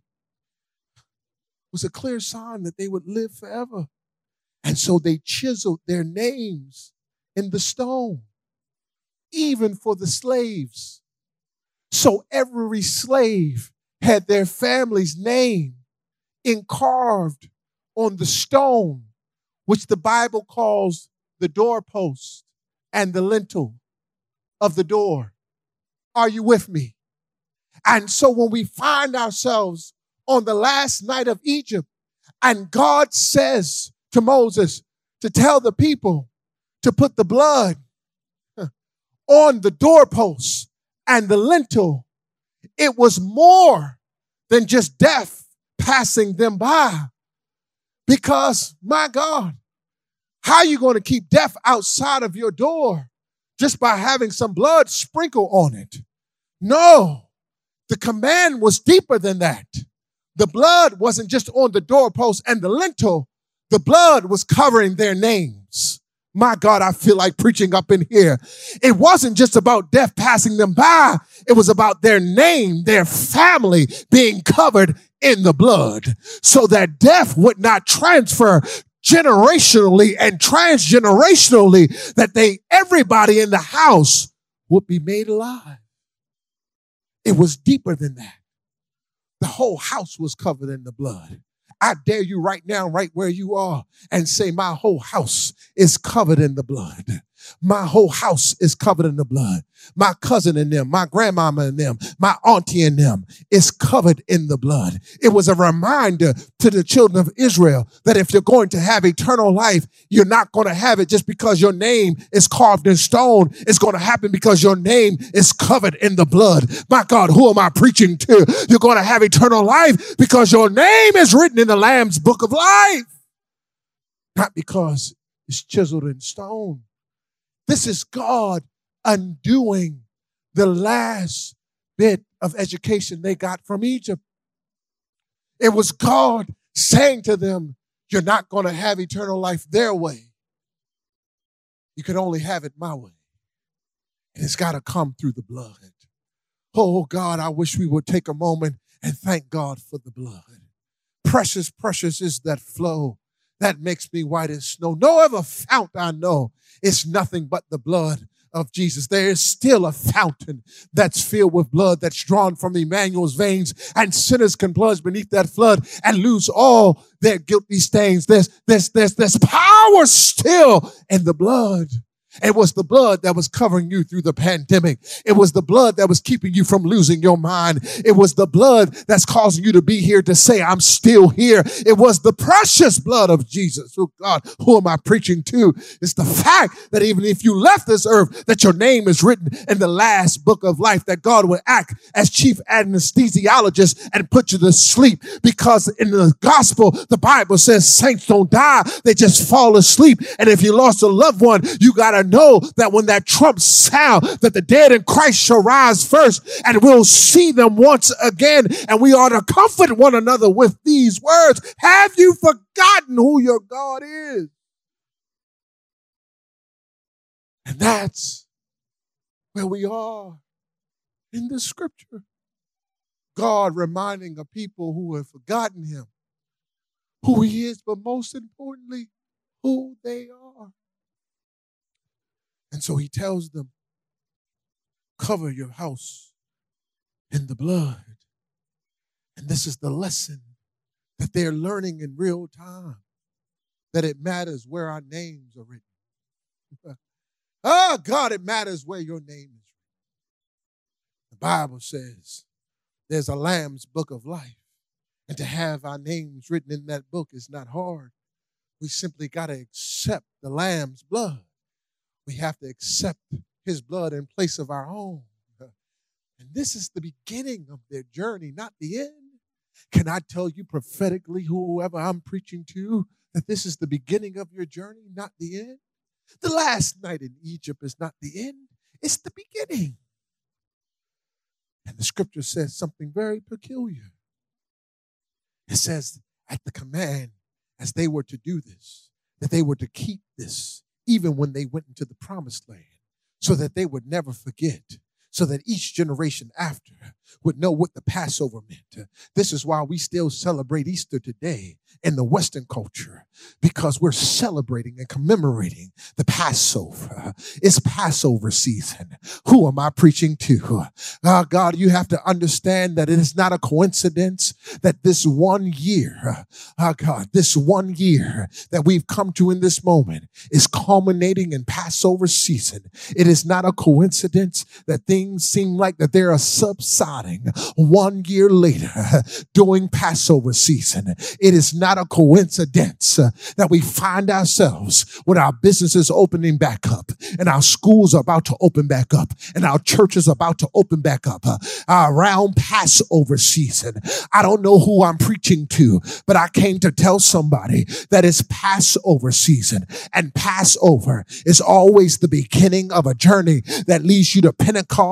was a clear sign that they would live forever. And so they chiseled their names in the stone, even for the slaves. So every slave had their family's name encarved on the stone, which the Bible calls the doorpost and the lintel of the door. Are you with me? And so when we find ourselves on the last night of Egypt, and God says to Moses to tell the people to put the blood on the doorpost and the lintel, it was more than just death passing them by. Because, my God, how are you going to keep death outside of your door just by having some blood sprinkled on it? No, the command was deeper than that. The blood wasn't just on the doorpost and the lintel. The blood was covering their names. My God, I feel like preaching up in here. It wasn't just about death passing them by. It was about their name, their family being covered in the blood so that death would not transfer generationally and transgenerationally, that they, everybody in the house would be made alive. It was deeper than that. The whole house was covered in the blood. I dare you right now, right where you are, and say, my whole house is covered in the blood. My whole house is covered in the blood. My cousin and them, my grandmama and them, my auntie and them is covered in the blood. It was a reminder to the children of Israel that if you're going to have eternal life, you're not going to have it just because your name is carved in stone. It's going to happen because your name is covered in the blood. My God, who am I preaching to? You're going to have eternal life because your name is written in the Lamb's book of life, not because it's chiseled in stone. This is God undoing the last bit of education they got from Egypt. It was God saying to them, you're not going to have eternal life their way. You can only have it my way. And it's got to come through the blood. Oh God, I wish we would take a moment and thank God for the blood. Precious, precious is that flow that makes me white as snow. No other fount I know is nothing but the blood of Jesus. There is still a fountain that's filled with blood that's drawn from Emmanuel's veins, and sinners can plunge beneath that flood and lose all their guilty stains. There's, there's, there's, there's power still in the blood. It was the blood that was covering you through the pandemic. It was the blood that was keeping you from losing your mind. It was the blood that's causing you to be here to say, I'm still here. It was the precious blood of Jesus. Oh God, who am I preaching to? It's the fact that even if you left this earth, that your name is written in the last book of life, that God would act as chief anesthesiologist and put you to sleep. Because in the gospel, the Bible says saints don't die. They just fall asleep. And if you lost a loved one, you got to know that when that trump sound, that the dead in Christ shall rise first, and we'll see them once again. And we ought to comfort one another with these words. Have you forgotten who your God is? And that's where we are in the scripture. God reminding a people who have forgotten him, who he is, but most importantly, who they are. And so he tells them, cover your house in the blood. And this is the lesson that they're learning in real time, that it matters where our names are written. Oh, God, it matters where your name is written. The Bible says there's a Lamb's book of life. And to have our names written in that book is not hard. We simply got to accept the Lamb's blood. We have to accept his blood in place of our own. And this is the beginning of their journey, not the end. Can I tell you prophetically, whoever I'm preaching to, that this is the beginning of your journey, not the end? The last night in Egypt is not the end. It's the beginning. And the scripture says something very peculiar. It says at the command, as they were to do this, that they were to keep this even when they went into the promised land, so that they would never forget, so that each generation after would know what the Passover meant. This is why we still celebrate Easter today in the Western culture, because we're celebrating and commemorating the Passover. It's Passover season. Who am I preaching to? Oh, God, you have to understand that it is not a coincidence that this one year, oh God, this one year that we've come to in this moment is culminating in Passover season. It is not a coincidence that things seem like that they are subsiding one year later during Passover season. It is not a coincidence uh, that we find ourselves with our businesses opening back up, and our schools are about to open back up, and our churches are about to open back up uh, around Passover season. I don't know who I'm preaching to, but I came to tell somebody that it's Passover season, and Passover is always the beginning of a journey that leads you to Pentecost.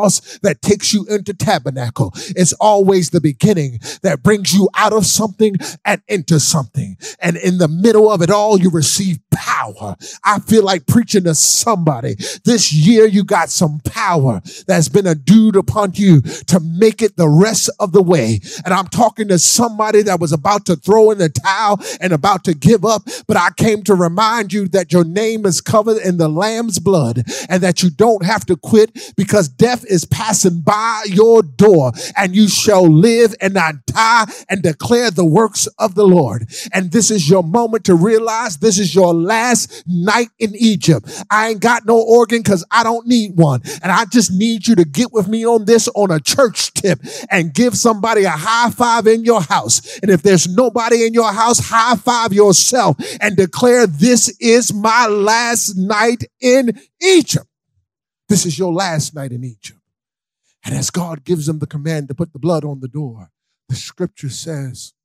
Pentecost that takes you into tabernacle. It's always the beginning that brings you out of something and into something. And in the middle of it all, you receive power. I feel like preaching to somebody. This year, you got some power that's been endued upon you to make it the rest of the way. And I'm talking to somebody that was about to throw in the towel and about to give up. But I came to remind you that your name is covered in the Lamb's blood and that you don't have to quit, because death is passing by your door, and you shall live and not die and declare the works of the Lord. And this is your moment to realize this is your last night in Egypt. I ain't got no organ because I don't need one. And I just need you to get with me on this on a church tip and give somebody a high five in your house. And if there's nobody in your house, high five yourself and declare, this is my last night in Egypt. This is your last night in Egypt. And as God gives them the command to put the blood on the door, the scripture says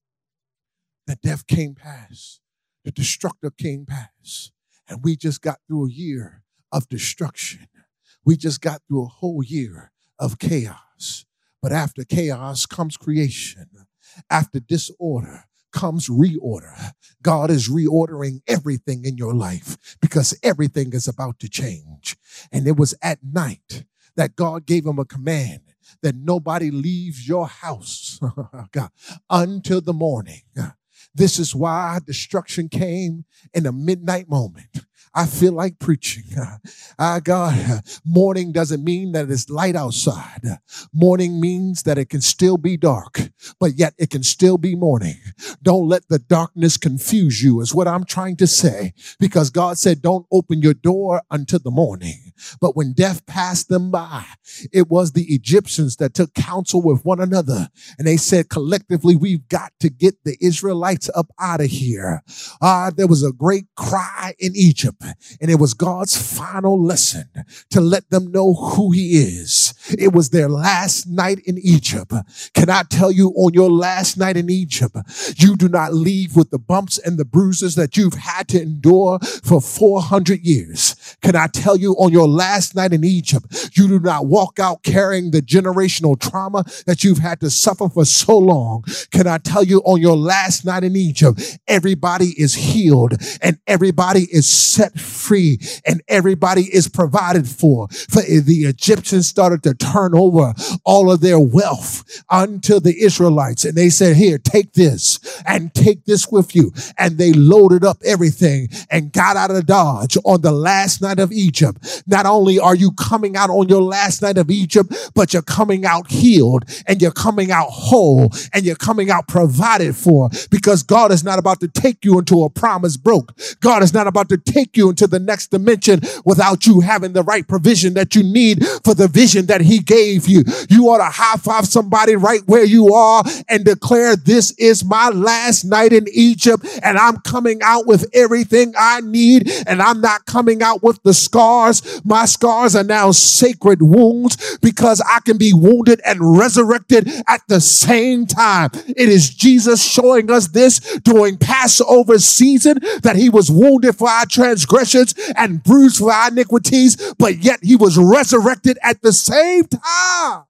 that death came past, the destructor came past, and we just got through a year of destruction. We just got through a whole year of chaos. But after chaos comes creation. After disorder comes reorder. God is reordering everything in your life because everything is about to change. And it was at night that God gave him a command that nobody leaves your house God, until the morning. This is why destruction came in a midnight moment. I feel like preaching. Ah, God, morning doesn't mean that it's light outside. Morning means that it can still be dark, but yet it can still be morning. Don't let the darkness confuse you is what I'm trying to say, because God said, don't open your door until the morning. But when death passed them by, it was the Egyptians that took counsel with one another. And they said, collectively, we've got to get the Israelites up out of here. Ah, there was a great cry in Egypt. And it was God's final lesson to let them know who he is. It was their last night in Egypt. Can I tell you, on your last night in Egypt, you do not leave with the bumps and the bruises that you've had to endure for four hundred years. Can I tell you, on your last night in Egypt, you do not walk out carrying the generational trauma that you've had to suffer for so long. Can I tell you, on your last night in Egypt, everybody is healed and everybody is set free and everybody is provided for. For the Egyptians started to turn over all of their wealth unto the Israelites, and they said, here, take this and take this with you. And they loaded up everything and got out of Dodge on the last night of Egypt. Not only are you coming out on your last night of Egypt, but you're coming out healed and you're coming out whole and you're coming out provided for, because God is not about to take you into a promise broke. God is not about to take you into the next dimension without you having the right provision that you need for the vision that he gave you. You ought to high five somebody right where you are and declare, this is my last night in Egypt, and I'm coming out with everything I need, and I'm not coming out with the scars. My scars are now sacred wounds, because I can be wounded and resurrected at the same time. It is Jesus showing us this during Passover season, that he was wounded for our transgressions and bruised for our iniquities, but yet he was resurrected at the same time.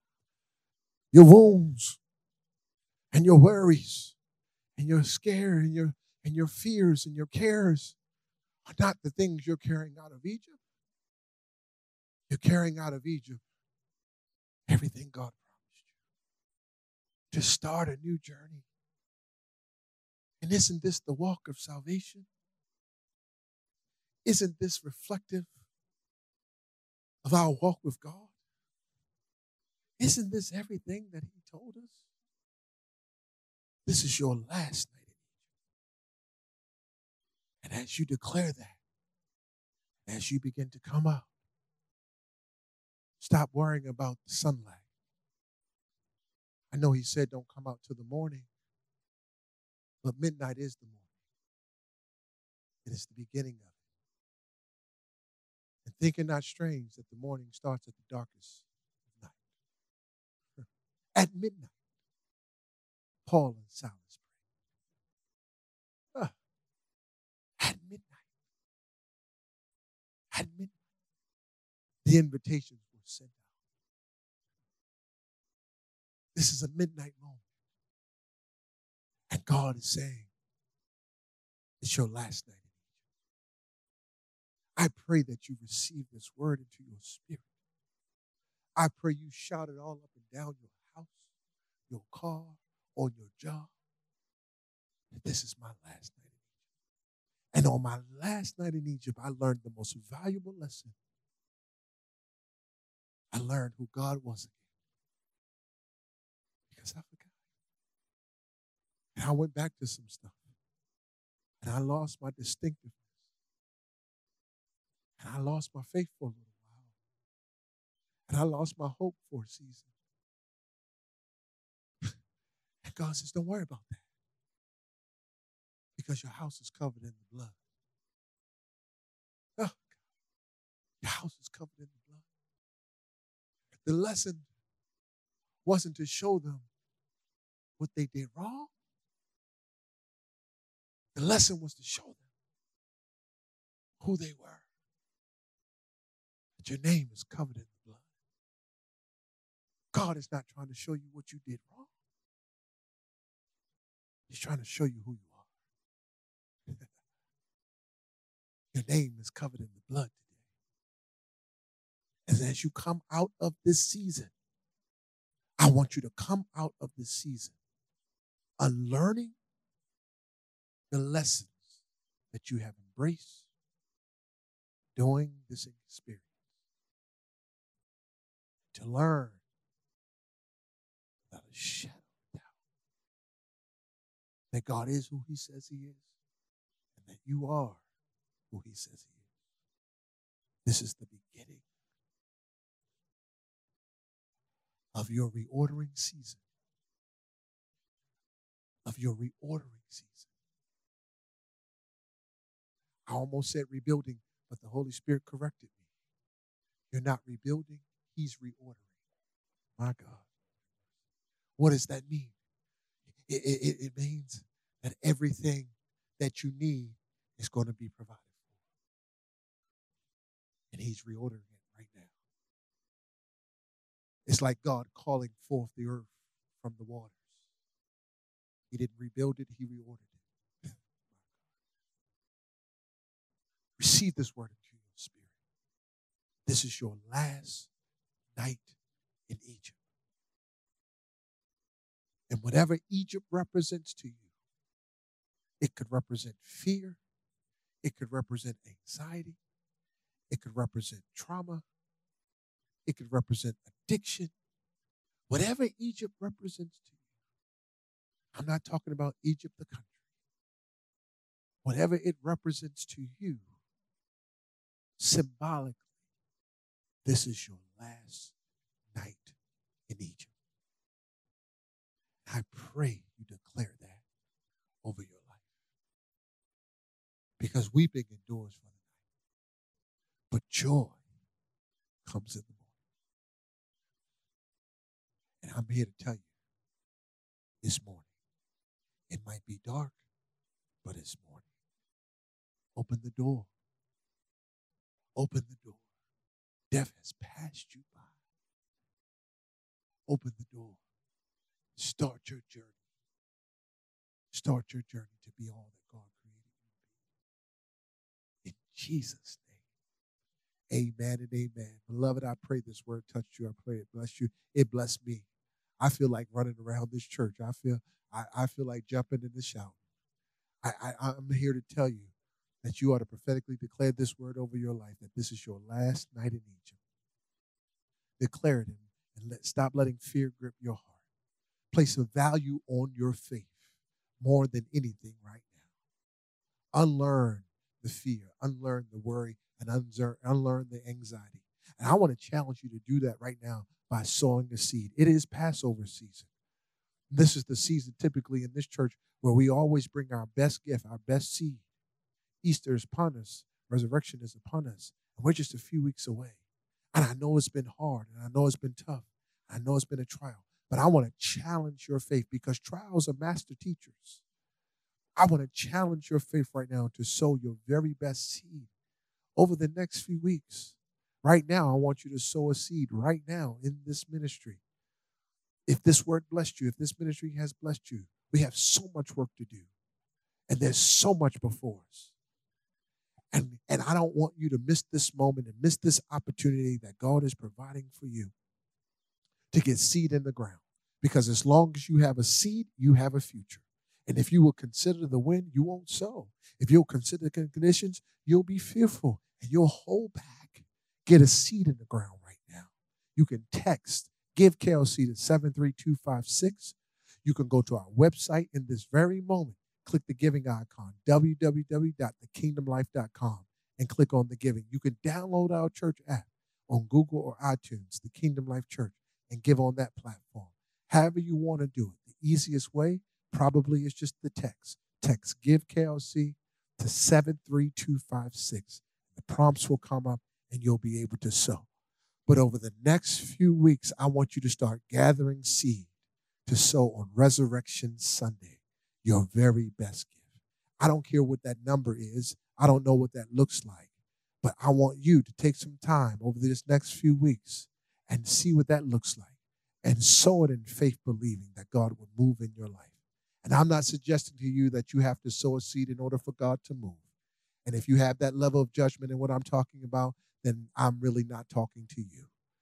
Your wounds and your worries and your scare and your and your fears and your cares are not the things you're carrying out of Egypt. You're carrying out of Egypt everything God promised you to start a new journey. And isn't this the walk of salvation? Isn't this reflective of our walk with God? Isn't this everything that he told us? This is your last night. And as you declare that, as you begin to come out, stop worrying about the sunlight. I know he said don't come out till the morning, but midnight is the morning. It is the beginning of it. And think it not strange that the morning starts at the darkest of night. At midnight, Paul and Silas prayed. Uh, at midnight. At midnight. The invitations were sent out. This is a midnight moment. And God is saying, it's your last night in Egypt. I pray that you receive this word into your spirit. I pray you shout it all up and down your house, your car, on your job, that this is my last night in Egypt. And on my last night in Egypt, I learned the most valuable lesson. I learned who God was again. Because I forgot. And I went back to some stuff. And I lost my distinctiveness. And I lost my faith for a little while. And I lost my hope for a season. And God says, don't worry about that. Because your house is covered in the blood. Oh, your house is covered in the blood. The lesson wasn't to show them what they did wrong. The lesson was to show them who they were. That your name is covered in the blood. God is not trying to show you what you did wrong. He's trying to show you who you are. Your name is covered in the blood today. And as you come out of this season, I want you to come out of this season unlearning the lessons that you have embraced during this experience. To learn without a shadow of doubt that God is who he says he is and that you are who he says he is. This is the beginning of your reordering season. Of your reordering season. I almost said rebuilding, but the Holy Spirit corrected me. You're not rebuilding, he's reordering. My God. What does that mean? It, it, it means that everything that you need is going to be provided for. And he's reordering it right now. It's like God calling forth the earth from the waters. He didn't rebuild it, he reordered it. Receive this word into your spirit. This is your last night in Egypt. And whatever Egypt represents to you, it could represent fear, it could represent anxiety, it could represent trauma, it could represent addiction. Whatever Egypt represents to you, I'm not talking about Egypt, the country. Whatever it represents to you, symbolically, this is your last night in Egypt. I pray you declare that over your life. Because weeping endures for the night, but joy comes in the morning. And I'm here to tell you, this morning, it might be dark, but it's morning. Open the door. Open the door. Death has passed you by. Open the door. Start your journey. Start your journey to be all that God created you to be. In Jesus' name, amen and amen. Beloved, I pray this word touched you. I pray it blessed you. It blessed me. I feel like running around this church. I feel I, I feel like jumping in the shower. I, I, I'm here to tell you that you ought to prophetically declare this word over your life, that this is your last night in Egypt. Declare it and let, stop letting fear grip your heart. Place a value on your faith more than anything right now. Unlearn the fear, unlearn the worry, and unlearn the anxiety. And I want to challenge you to do that right now by sowing a seed. It is Passover season. This is the season typically in this church where we always bring our best gift, our best seed. Easter is upon us. Resurrection is upon us. And we're just a few weeks away. And I know it's been hard, and I know it's been tough. I know it's been a trial. But I want to challenge your faith because trials are master teachers. I want to challenge your faith right now to sow your very best seed over the next few weeks. Right now, I want you to sow a seed right now in this ministry. If this word blessed you, if this ministry has blessed you, we have so much work to do. And there's so much before us. And, and I don't want you to miss this moment and miss this opportunity that God is providing for you to get seed in the ground. Because as long as you have a seed, you have a future. And if you will consider the wind, you won't sow. If you'll consider the conditions, you'll be fearful and you'll hold back. Get a seed in the ground right now. You can text Give K L C to seven three two five six. You can go to our website in this very moment. Click the giving icon, w w w dot the kingdom life dot com, and click on the giving. You can download our church app on Google or iTunes, the Kingdom Life Church, and give on that platform. However you want to do it. The easiest way probably is just the text. Text Give K L C to seven three two five six. The prompts will come up and you'll be able to sow. But over the next few weeks, I want you to start gathering seed to sow on Resurrection Sunday, your very best gift. I don't care what that number is. I don't know what that looks like. But I want you to take some time over this next few weeks and see what that looks like and sow it in faith, believing that God would move in your life. And I'm not suggesting to you that you have to sow a seed in order for God to move. And if you have that level of judgment in what I'm talking about, then I'm really not talking to you.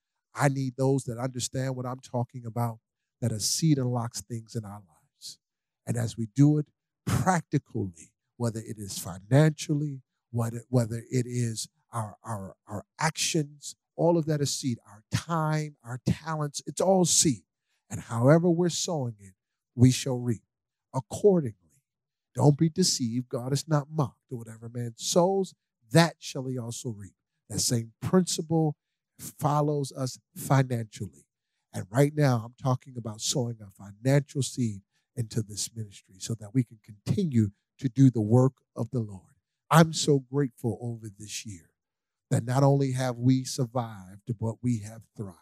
I need those that understand what I'm talking about, that a seed unlocks things in our lives. And as we do it practically, whether it is financially, whether, whether it is our, our, our actions, all of that is seed. Our time, our talents, it's all seed. And however we're sowing it, we shall reap accordingly. Don't be deceived. God is not mocked. Whatever man sows, that shall he also reap. That same principle follows us financially. And right now, I'm talking about sowing a financial seed into this ministry so that we can continue to do the work of the Lord. I'm so grateful over this year that not only have we survived, but we have thrived.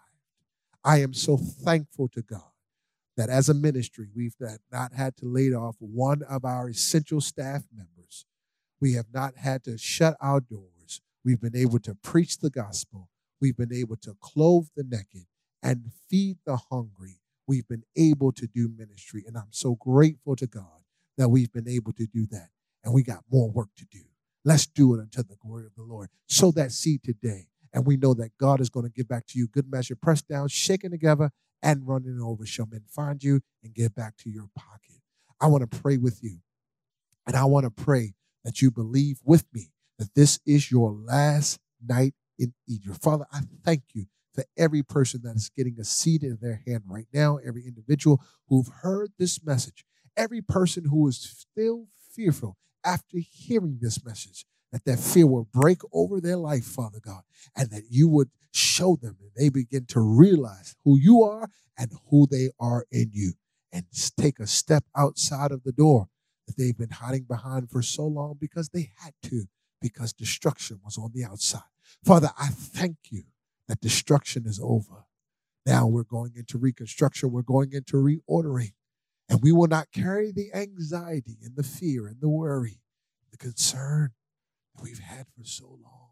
I am so thankful to God that as a ministry, we've not had to lay off one of our essential staff members. We have not had to shut our doors. We've been able to preach the gospel. We've been able to clothe the naked and feed the hungry. We've been able to do ministry. And I'm so grateful to God that we've been able to do that. And we got more work to do. Let's do it unto the glory of the Lord. Sow that seed today. And we know that God is going to give back to you good measure, pressed down, shaken together, and running over. Shall men find you and give back to your pocket. I want to pray with you. And I want to pray that you believe with me that this is your last night in Egypt. Father, I thank you for every person that is getting a seed in their hand right now, every individual who've heard this message, every person who is still fearful after hearing this message, that that fear will break over their life, Father God, and that you would show them and they begin to realize who you are and who they are in you, and take a step outside of the door that they've been hiding behind for so long because they had to, because destruction was on the outside. Father, I thank you that destruction is over. Now we're going into reconstruction. We're going into reordering. And we will not carry the anxiety and the fear and the worry, the concern that we've had for so long.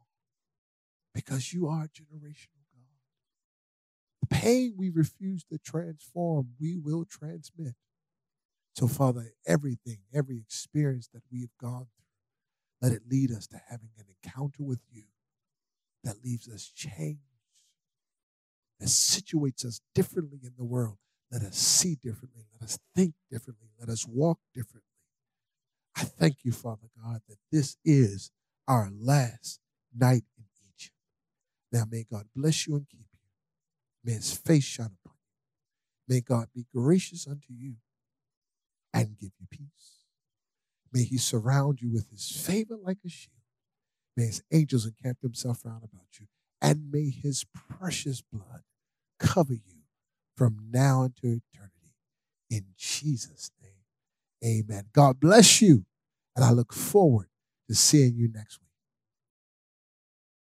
Because you are generational God. The pain we refuse to transform, we will transmit. So, Father, everything, every experience that we have gone through, let it lead us to having an encounter with you that leaves us changed, that situates us differently in the world. Let us see differently. Let us think differently. Let us walk differently. I thank you, Father God, that this is our last night in Egypt. Now may God bless you and keep you. May his face shine upon you. May God be gracious unto you and give you peace. May he surround you with his favor like a shield. May his angels encamp themselves round about you. And may his precious blood cover you from now into eternity. In Jesus' name, amen. God bless you. And I look forward to seeing you next week.